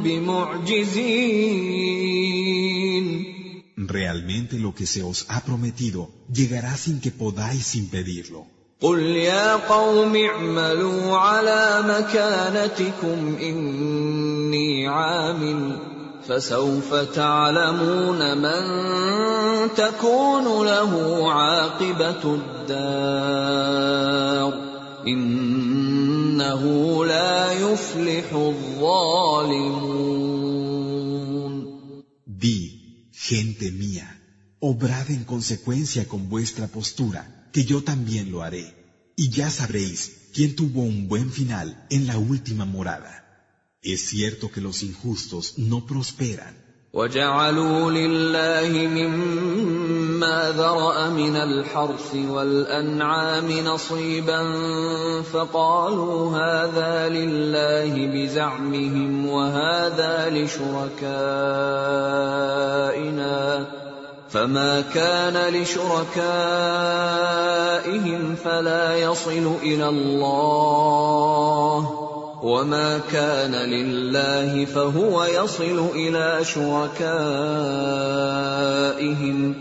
بمعجزين. Realmente lo que se os ha prometido llegará sin que podáis impedirlo. قل يا قوم اعملوا على مكانتكم إني عامل فسوف تعلمون من تكون له عاقبة الدار إنه لا يفلح الظالمون. Di, gente mía, obrad en consecuencia con vuestra postura, que yo también lo haré, y ya sabréis quién tuvo un buen final en la última morada. Es cierto que los injustos no prosperan. وَجَعَلُوا لِلَّهِ مِمَّا ذَرَأَ مِنَ الْحَرْثِ وَالْأَنْعَامِ نَصِيبًا فَقَالُوا هَذَا لِلَّهِ بِزَعْمِهِمْ وَهَذَا لِشُرَكَائِنَا فَمَا كَانَ لِشُرَكَائِهِمْ فَلَا يَصِلُ إِلَى اللَّهِ وَمَا كَانَ لِلَّهِ فَهُوَ يَصِلُ إِلَى شُرَكَائِهِمْ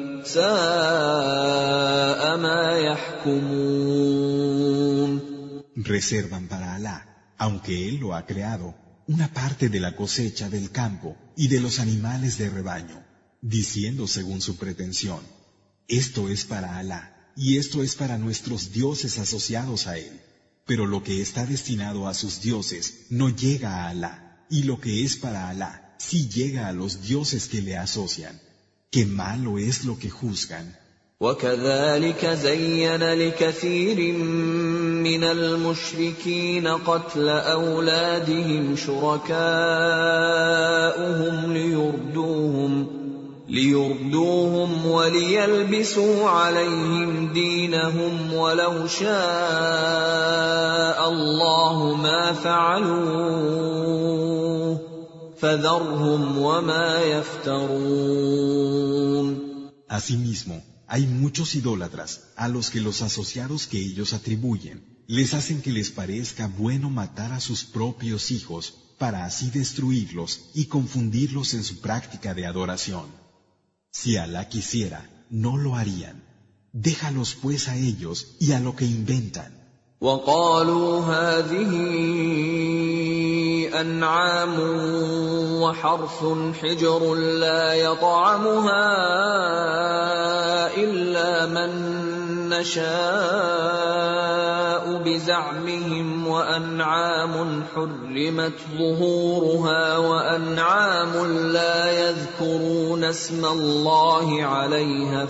سَاءَ مَا يَحْكُمُونَ. Reservan para Alá, aunque Él lo ha creado, una parte de la cosecha del campo y de los animales de rebaño, diciendo según su pretensión, esto es para Alá y esto es para nuestros dioses asociados a Él. Pero lo que está destinado a sus dioses no llega a Alá, y lo que es para Alá sí llega a los dioses que le asocian. ¡Qué malo es lo que juzgan! وَكَذَلِكَ زَيَّنَ لِكَثِيرٍ مِّنَ الْمُشْرِكِينَ قَتْلَ أَوْلَادِهِمْ شُرَكَاؤُهُمْ ليردوهم وليلبسوا عليهم دينهم ولو شاء الله ما فعلوه فذرهم وما يفترون. Asimismo, hay muchos idólatras a los que los asociados que ellos atribuyen les hacen que les parezca bueno matar a sus propios hijos para así destruirlos y confundirlos en su práctica de adoración. Si Alá quisiera, no lo harían. Déjalos pues a ellos y a lo que inventan. وَقَالُوا هَٰذِهِ أَنْعَامٌ وَحَرْثٌ حِجْرٌ لَّا يَطْعَمُهَا إِلَّا مَن نَّشَاءُ بِزَعْمِهِمْ وَأَنْعَامٌ حُرِّمَتْ ظُهُورُهَا وَأَنْعَامٌ لَّا يَذْكُرُونَ اسْمَ اللَّهِ عَلَيْهَا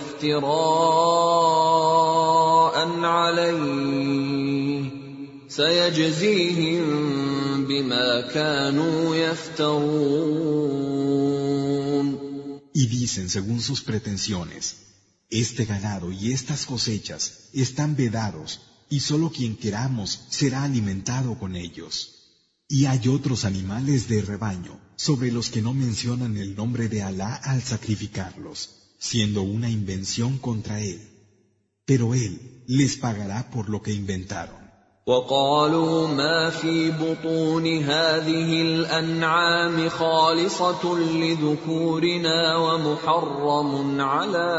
افْتِرَاءً عَلَيْهِ سَيَجْزِيهِم بِمَا كَانُوا يَفْتَرُونَ. Y dicen según sus pretensiones, este ganado y estas cosechas están vedados y solo quien queramos será alimentado con ellos. Y hay otros animales de rebaño sobre los que no mencionan el nombre de Alá al sacrificarlos, siendo una invención contra Él. Pero Él les pagará por lo que inventaron. وَقَالُوا مَا فِي بُطُونِ هَٰذِهِ الْأَنْعَامِ خَالِصَةٌ لِذُكُورِنَا وَمُحَرَّمٌ عَلَىٰ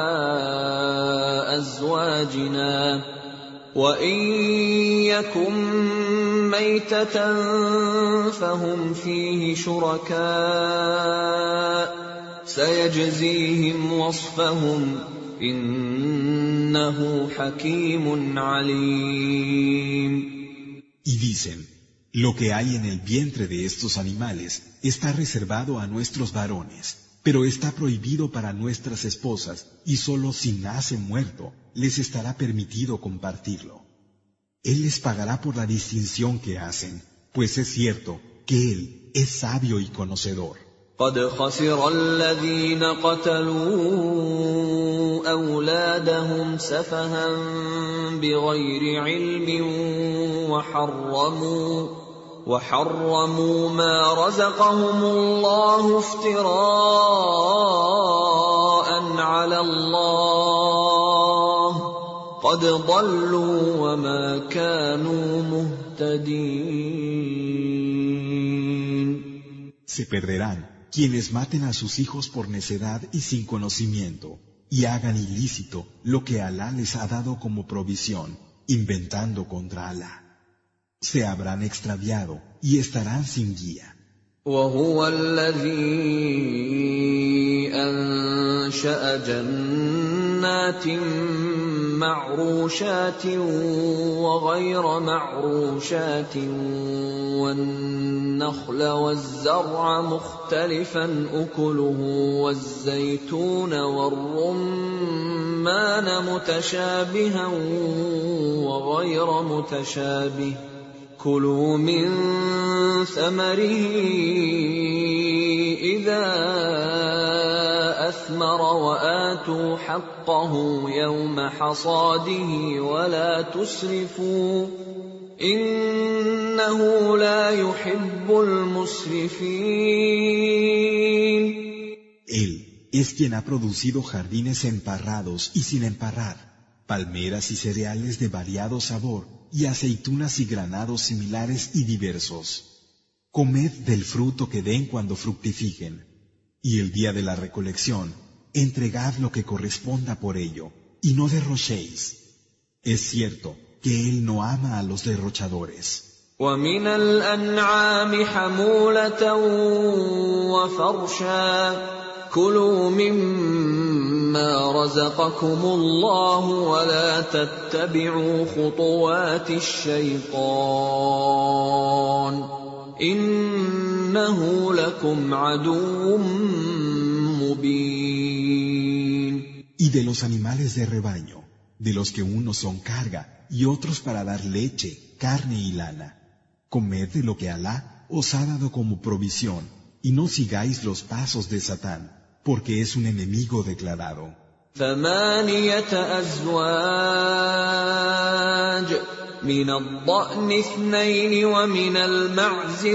أَزْوَاجِنَا وَإِن يَكُن مَّيْتَةً فَهُمْ فِيهِ شُرَكَاءُ سَيَجْزِيهِمْ وَصْفَهُمْ إِنَّهُ حَكِيمٌ عَلِيمٌ. Y dicen, lo que hay en el vientre de estos animales está reservado a nuestros varones, pero está prohibido para nuestras esposas, y solo si nace muerto les estará permitido compartirlo. Él les pagará por la distinción que hacen, pues es cierto que Él es sabio y conocedor. قد خسر الذين قتلوا أولادهم سفها بغير علم وحرموا ما رزقهم الله افتراء على الله قد ضلوا وما كانوا مهتدين. Se perderán quienes maten a sus hijos por necedad y sin conocimiento, y hagan ilícito lo que Alá les ha dado como provisión, inventando contra Alá. Se habrán extraviado y estarán sin guía. وهو الذي أنشأ جنات معروشات وغير معروشات والنخل والزرع مختلفا أكله والزيتون والرمان متشابها وغير متشابه كلوا من ثمره إذا أثمر وآتوا حقه يوم حصاده ولا تسرفوا إنه لا يحب المسرفين. Él es quien ha producido jardines emparrados y sin emparrar, palmeras y cereales de variado sabor, y aceitunas y granados similares y diversos. Comed del fruto que den cuando fructifiquen, y el día de la recolección, entregad lo que corresponda por ello, y no derrochéis. Es cierto que Él no ama a los derrochadores. ومن الأنعام حمولة وفرشا كلوا مما رزقكم الله ولا تتبعوا خطوات الشيطان إنه لكم عدو مبين. Y de los animales de rebaño, de los que unos son carga y otros para dar leche, carne y lana, comed de lo que Alá os ha dado como provisión y no sigáis los pasos de Satán, porque es un enemigo declarado. 8 أزواج من الضأن 2 ومن المعز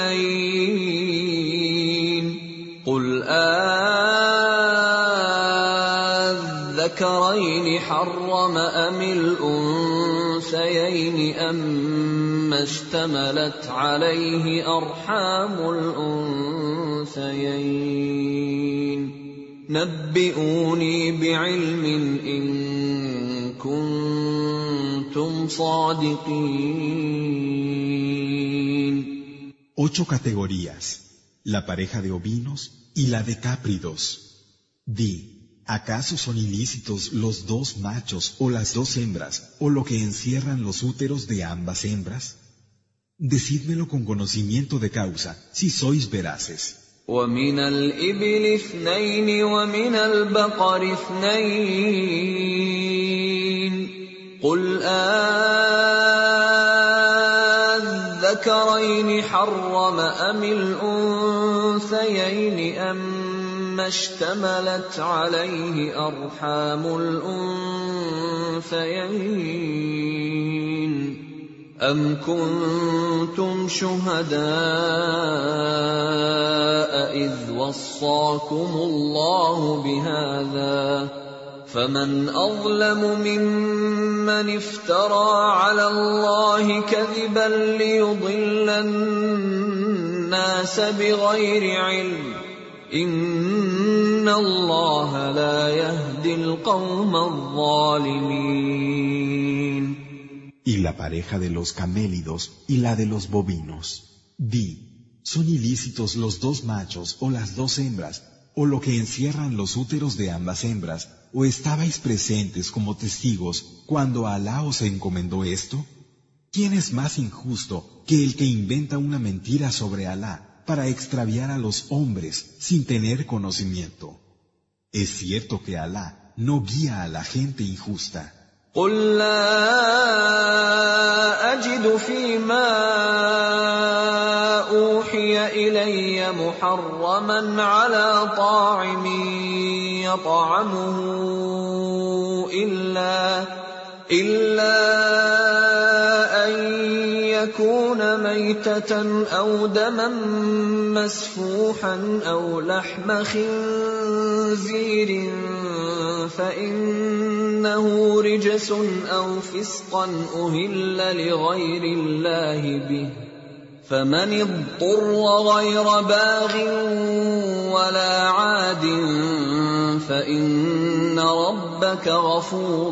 2 قل الذكرين حرم أم الأنثيين أما اشتملت عليه أرحام الأنثيين نبئوني بعلم إن كنتم صادقين. 8 categorías, la pareja de ovinos y la de cápridos. Di, ¿acaso son ilícitos los 2 machos o las 2 hembras o lo que encierran los úteros de ambas hembras? Decídmelo con conocimiento de causa, si sois veraces. ومن الإبل 2 ومن البقر 2 قل الذكرين حرم أم الأنثيين أما اشتملت عليه أرحام الأنثيين أم كنتم شهداء إذ وصاكم الله بهذا فمن أظلم ممن افترى على الله كذبا ليضل الناس بغير علم إن الله لا يهدي القوم الظالمين. Y la pareja de los camélidos y la de los bovinos. Di, ¿son ilícitos los 2 machos o las 2 hembras, o lo que encierran los úteros de ambas hembras, o estabais presentes como testigos cuando Alá os encomendó esto? ¿Quién es más injusto que el que inventa una mentira sobre Alá para extraviar a los hombres sin tener conocimiento? Es cierto que Alá no guía a la gente injusta. قل لا أجد فيما أوحي إلي محرما على طاعم يطعمه إلا أن يكون ميتة أو دما مسفوحا أو لحم خنزير فإنه رجس أو فسقا أهل لغير الله به فمن اضطر غير باغ ولا عاد فإن ربك غفور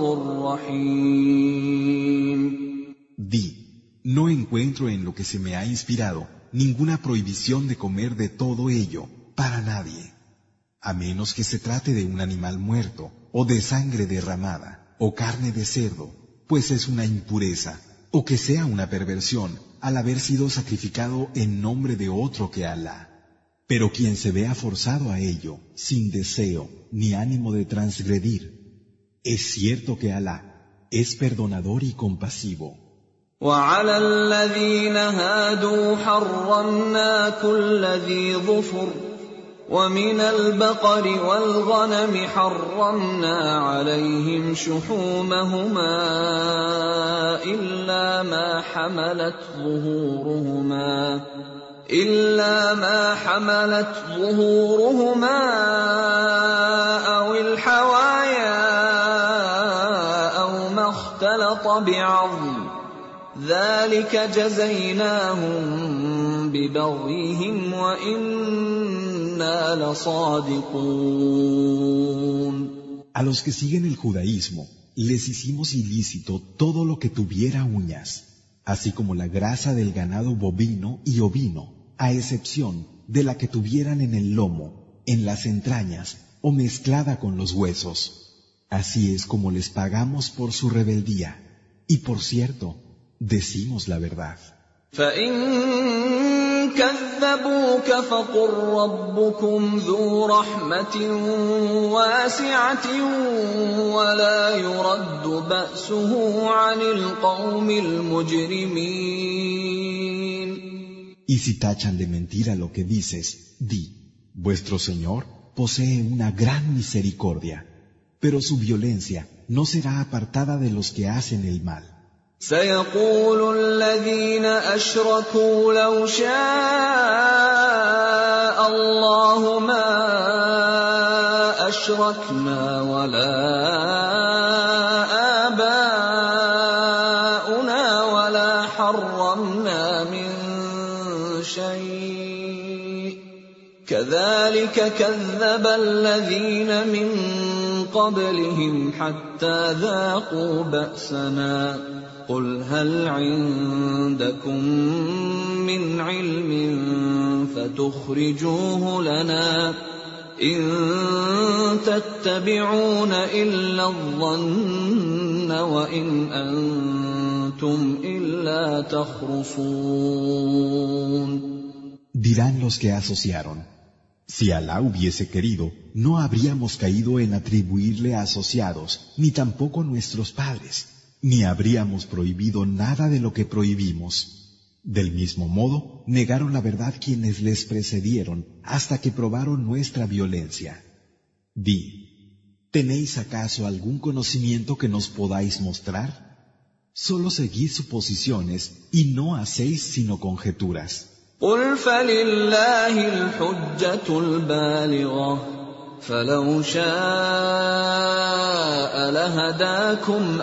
رحيم. Di, no encuentro en lo que se me ha inspirado ninguna prohibición de comer de todo ello para nadie, a menos que se trate de un animal muerto, o de sangre derramada, o carne de cerdo, pues es una impureza, o que sea una perversión al haber sido sacrificado en nombre de otro que Alá. Pero quien se vea forzado a ello, sin deseo ni ánimo de transgredir, es cierto que Alá es perdonador y compasivo. وعلى الذين هادوا حرمنا كل ذي ظفر ومن البقر والغنم حرمنا عليهم شحومهما إلا ما حملت ظهورهما أو الحوايا أو ما اختلط بعظم ذلك جزيناهم ببغيهم وإنا لصادقون. A los que siguen el judaísmo les hicimos ilícito todo lo que tuviera uñas, así como la grasa del ganado bovino y ovino, a excepción de la que tuvieran en el lomo, en las entrañas o mezclada con los huesos. Así es como les pagamos por su rebeldía. Y por cierto, decimos la verdad. فَإِن كَذَّبُوكَ فَقُل رَّبُّكُمْ ذُو رَحْمَةٍ وَاسِعَةٍ وَلَا يُرَدُّ بَأْسُهُ عَنِ الْقَوْمِ الْمُجْرِمِينَ. Y si tachan de mentira lo que dices, di, vuestro Señor posee una gran misericordia, pero su violencia no será apartada de los que hacen el mal. سيقول الذين أشركوا لو شاء الله ما أشركنا ولا آباؤنا ولا حرمنا من شيء كذلك كذب الذين من قبلهم حتى ذاقوا بأسنا قل هل عندكم من علم فتخرجوه لنا إن تتبعون إلا الظن وإن أنتم إلا تخرصون. Dirán los que asociaron, si Alá hubiese querido, no habríamos caído en atribuirle asociados, ni tampoco nuestros padres, ni habríamos prohibido nada de lo que prohibimos. Del mismo modo, negaron la verdad quienes les precedieron hasta que probaron nuestra violencia. Di, ¿tenéis acaso algún conocimiento que nos podáis mostrar? Solo seguid suposiciones y no hacéis sino conjeturas. قل فلله الحجة البالغة فلو شاء لهداكم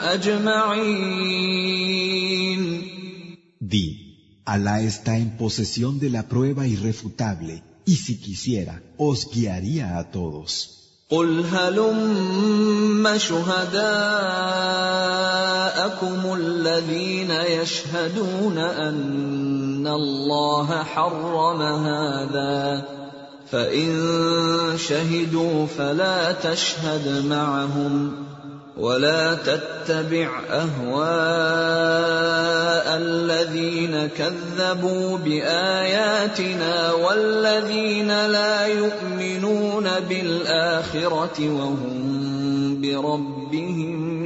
أجمعين. Di, Alá está en posesión de la prueba irrefutable y si quisiera, os guiaría a todos. قل هلم شهداءكم الذين يشهدون أن الله حرم هذا فإن شهدوا فلا تشهد معهم ولا تتبع أهواء الذين كذبوا بآياتنا والذين لا يؤمنون بالآخرة وهم بربهم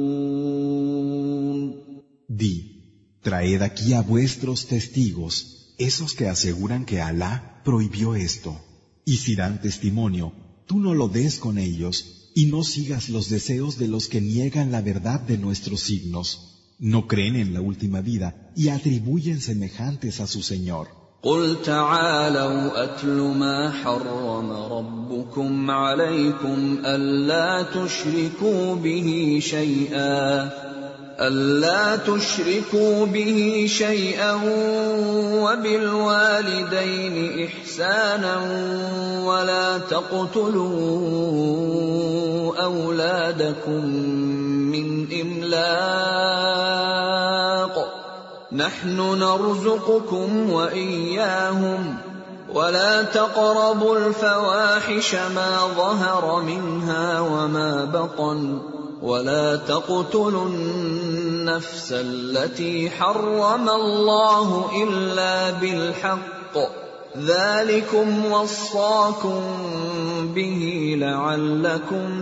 يعدلون. Di, traed aquí a vuestros testigos Esos que aseguran que Alá prohibió esto, y si dan testimonio, tú no lo des con ellos, y no sigas los deseos de los que niegan la verdad de nuestros signos, no creen en la última vida y atribuyen semejantes a su Señor. قل تعالوا أتل ما حرم ربكم عليكم ألا تشركوا به شيئا وبالوالدين إحسانا ولا تقتلوا أولادكم من إملاق نحن نرزقكم وإياهم ولا تقربوا الفواحش ما ظهر منها وما بطن ولا تقتلوا النفس التي حرم الله إلا بالحق ذلكم وصاكم به لعلكم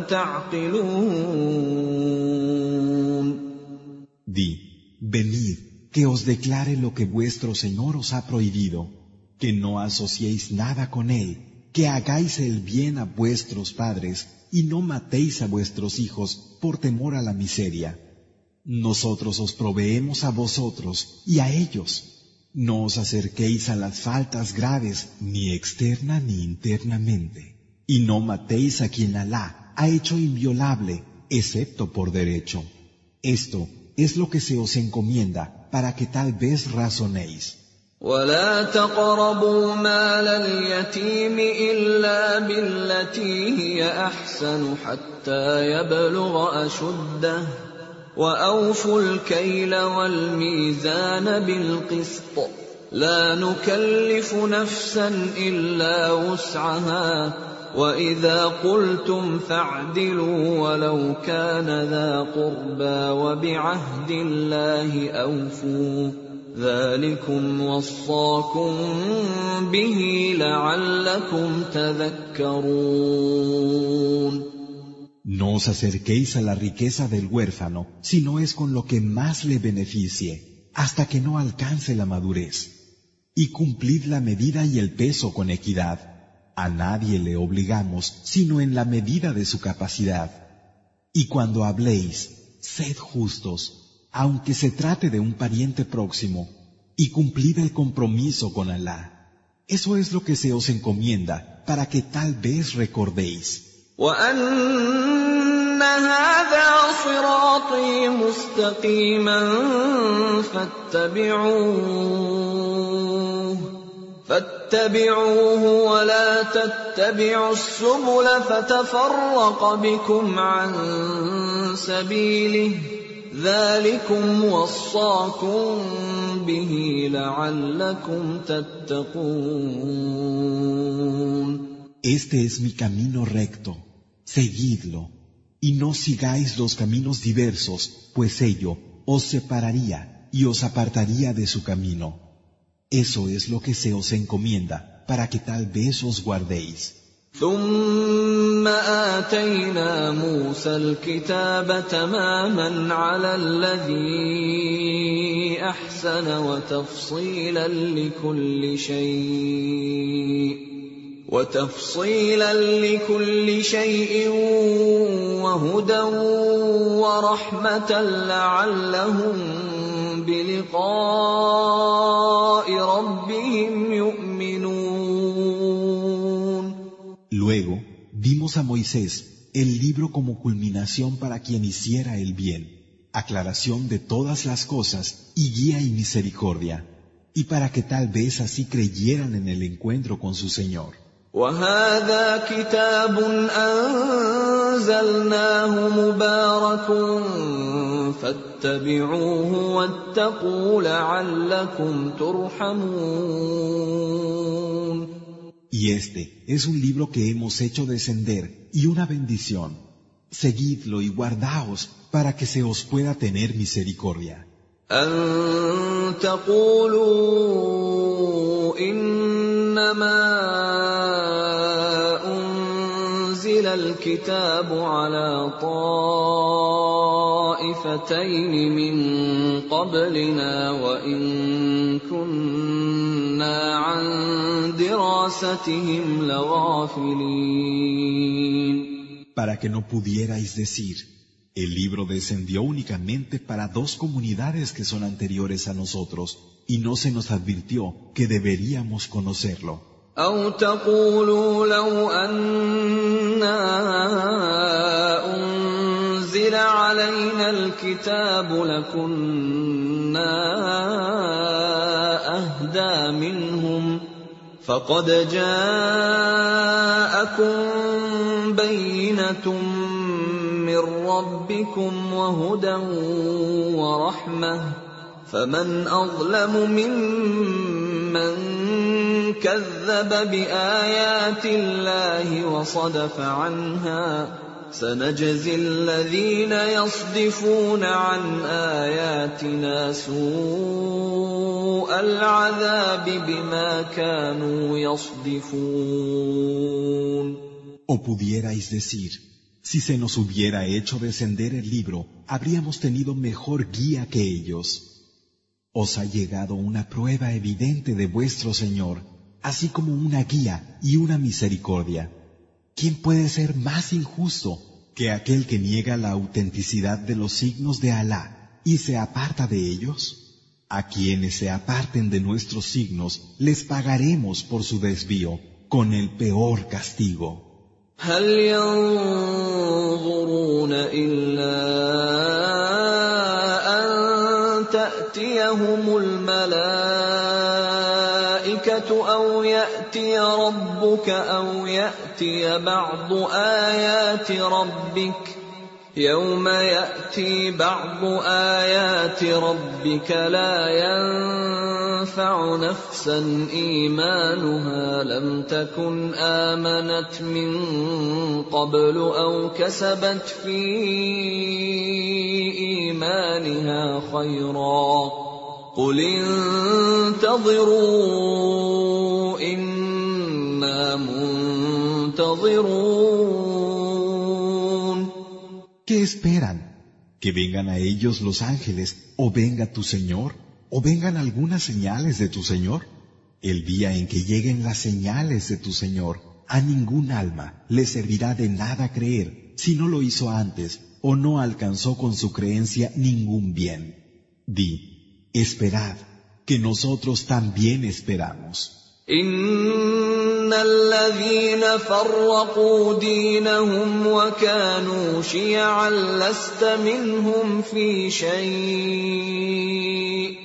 تعقلون. Di, venid, que os declare lo que vuestro Señor os ha prohibido, que no asociéis nada con Él, que hagáis el bien a vuestros padres y no matéis a vuestros hijos por temor a la miseria. Nosotros os proveemos a vosotros y a ellos. No os acerquéis a las faltas graves, ni externa ni internamente, y no matéis a quien Alá ha hecho inviolable, excepto por derecho. Esto es lo que se os encomienda para que tal vez razonéis. ولا تقربوا مال اليتيم إلا بالتي هي أحسن حتى يبلغ أشده وأوفوا الكيل والميزان بالقسط لا نكلف نفسا إلا وسعها وإذا قلتم فاعدلوا ولو كان ذا قربى وبعهد الله أوفوا ذلكم وصاكم به لعلكم تذكرون. No os acerquéis a la riqueza del huérfano, si no es con lo que más le beneficie, hasta que no alcance la madurez. Y cumplid la medida y el peso con equidad. A nadie le obligamos, sino en la medida de su capacidad. Y cuando habléis, sed justos, aunque se trate de un pariente próximo, y cumplid el compromiso con Alá. Eso es lo que se os encomienda, para que tal vez recordéis. وَأَنَّ هَذَا صِرَاطِي مُسْتَقِيمًا فاتبعوه ولا تتبعوا السبل فتفرق بكم عن سبيله ذلكم وصاكم به لعلكم تتقون. Este es mi camino recto, seguidlo, y no sigáis los caminos diversos, pues ello os separaría y os apartaría de su camino. Eso es lo que se os encomienda, para que tal vez os guardéis. ثم آتينا موسى الكتاب تماما على الذي أحسن وتفصيلا لكل شيء وهدى ورحمة لعلهم بلقاء ربهم يؤمنون. Luego dimos a Moisés el libro como culminación para quien hiciera el bien, aclaración de todas las cosas y guía y misericordia, y para que tal vez así creyeran en el encuentro con su Señor. وَهَذَا كِتَابٌ أَنزَلْنَاهُ مُبَارَكٌ فَاتَّبِعُوهُ وَاتَّقُوا لَعَلَّكُمْ تُرْحَمُونَ. Y este es un libro que hemos hecho descender y una bendición. Seguidlo y guardaos para que se os pueda tener misericordia. أَن تَقُولُوا إِنَّمَا أُنزِلَ الْكِتَابُ عَلَى طَائِفَتَيْنِ مِن قَبْلِنَا وَإِن كُنَّا دراستهم لغافلين. Para que no pudierais decir, el libro descendió únicamente para dos comunidades que son anteriores a nosotros, y no se nos advirtió que deberíamos conocerlo. أو تقولوا لو أنا أنزل علينا الكتاب لكنا أهدى منهم فقد جاءكم بينة من ربكم وهدى ورحمة فمن أظلم ممن كذب بآيات الله وصدف عنها سنجزي الذين يصدفون عن آياتنا سوء العذاب بما كانوا يصدفون. O pudierais decir, si se nos hubiera hecho descender el libro, habríamos tenido mejor guía que ellos. Os ha llegado una prueba evidente de vuestro Señor, así como una guía y una misericordia. ¿Quién puede ser más injusto que aquel que niega la autenticidad de los signos de Alá y se aparta de ellos? A quienes se aparten de nuestros signos les pagaremos por su desvío con el peor castigo. هل ينظرون إلا أن تأتيهم الملائكة أو يأتي ربك أو يأتي بعض آيات ربك يوم يأتي بعض آيات ربك لا ينفع نفسا إيمانها لم تكن آمنت من قبل أو كسبت في إيمانها خيرا قل انتظروا إنا منتظرون. ¿Qué esperan? ¿Que vengan a ellos los ángeles, o venga tu Señor, o vengan algunas señales de tu Señor? El día en que lleguen las señales de tu Señor, a ningún alma le servirá de nada creer si no lo hizo antes o no alcanzó con su creencia ningún bien. Di, esperad, que nosotros también esperamos. إن الذين فرقوا دينهم وكانوا شيعا لست منهم في شيء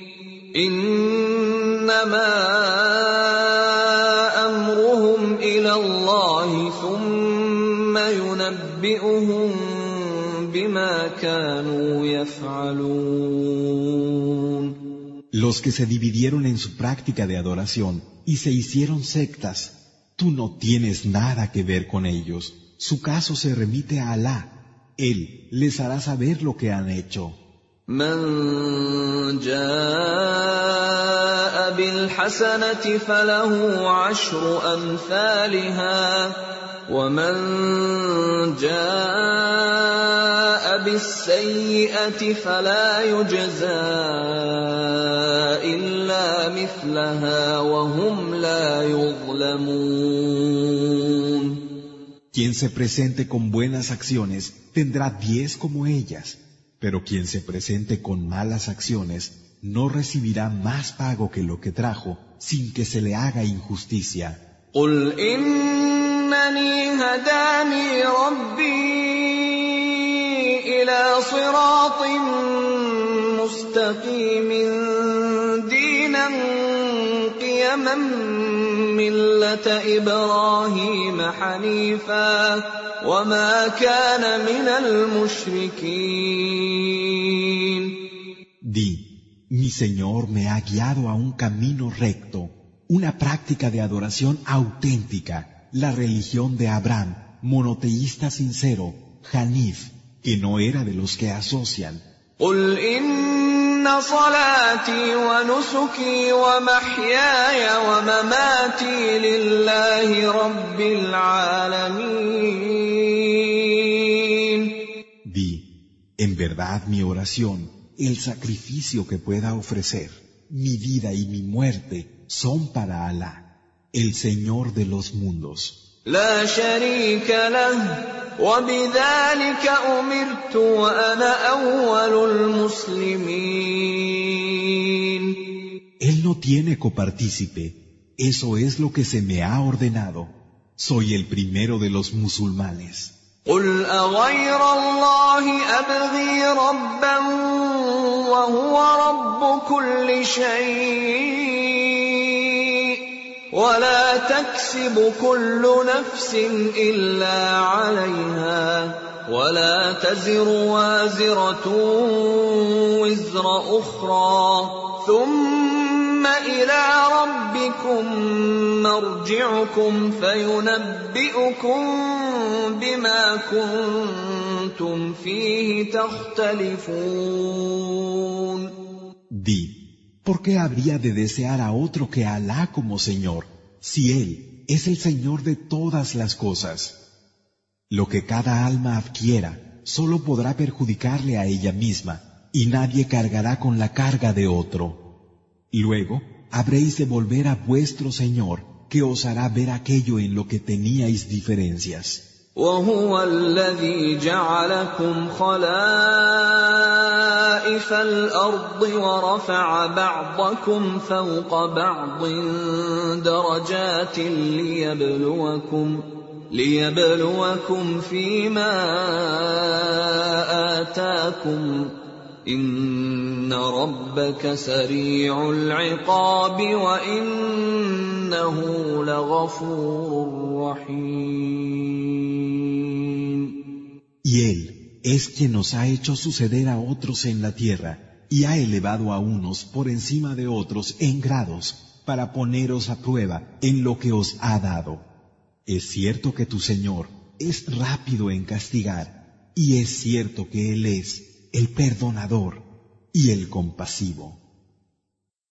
إنما أمرهم إلى الله ثم ينبئهم بما كانوا يفعلون. Los que se dividieron en su práctica de adoración y se hicieron sectas, tú no tienes nada que ver con ellos. Su caso se remite a Alá. Él les hará saber lo que han hecho. من جاء بالحسنة فله عشر أمثالها ومن جاء بالسيئة فلا يجزى إلا مثلها وهم لا يظلمون. Quien se presente con buenas acciones tendrá 10 como ellas, pero quien se presente con malas acciones no recibirá más pago que lo que trajo sin que se le haga injusticia. قل إنني هداني ربي إلى صراط مستقيم دينا قيما ملة إبراهيم حنيفا وما كان من المشركين. Di, mi Señor me ha guiado a un camino recto, una práctica de adoración auténtica, la religión de Abraham, monoteísta sincero, Hanif, que no era de los que asocian. قل إن صلاتي ونسكي ومحياي ومماتي لله رب العالمين. Di, en verdad mi oración, el sacrificio que pueda ofrecer, mi vida y mi muerte son para Alá, el Señor de los mundos. لا شريك له وبذلك أمرت وأنا أول المسلمين. Él no tiene copartícipe, eso es lo que se me ha ordenado. Soy el primero de los musulmanes. قل أغير الله أبغي ربا وهو رب كل شيء ولا تكسب كل نفس إلا عليها ولا تزر وازرة وزر أخرى ثم إلى ربكم مرجعكم فينبئكم بما كنتم فيه تختلفون. Di, ¿por qué habría de desear a otro que a Alá como Señor, si Él es el Señor de todas las cosas? Lo que cada alma adquiera solo podrá perjudicarle a ella misma, y nadie cargará con la carga de otro. Luego habréis de volver a vuestro Señor, que os hará ver aquello en lo que teníais diferencias. وهو الذي جعلكم خلائف الأرض ورفع بعضكم فوق بعض درجات ليبلوكم فيما آتاكم إن ربك سريع العقاب وإنه لغفور رحيم. Y Él es quien nos ha hecho suceder a otros en la tierra y ha elevado a unos por encima de otros en grados para poneros a prueba en lo que os ha dado. Es cierto que tu Señor es rápido en castigar y es cierto que Él es el perdonador y el compasivo.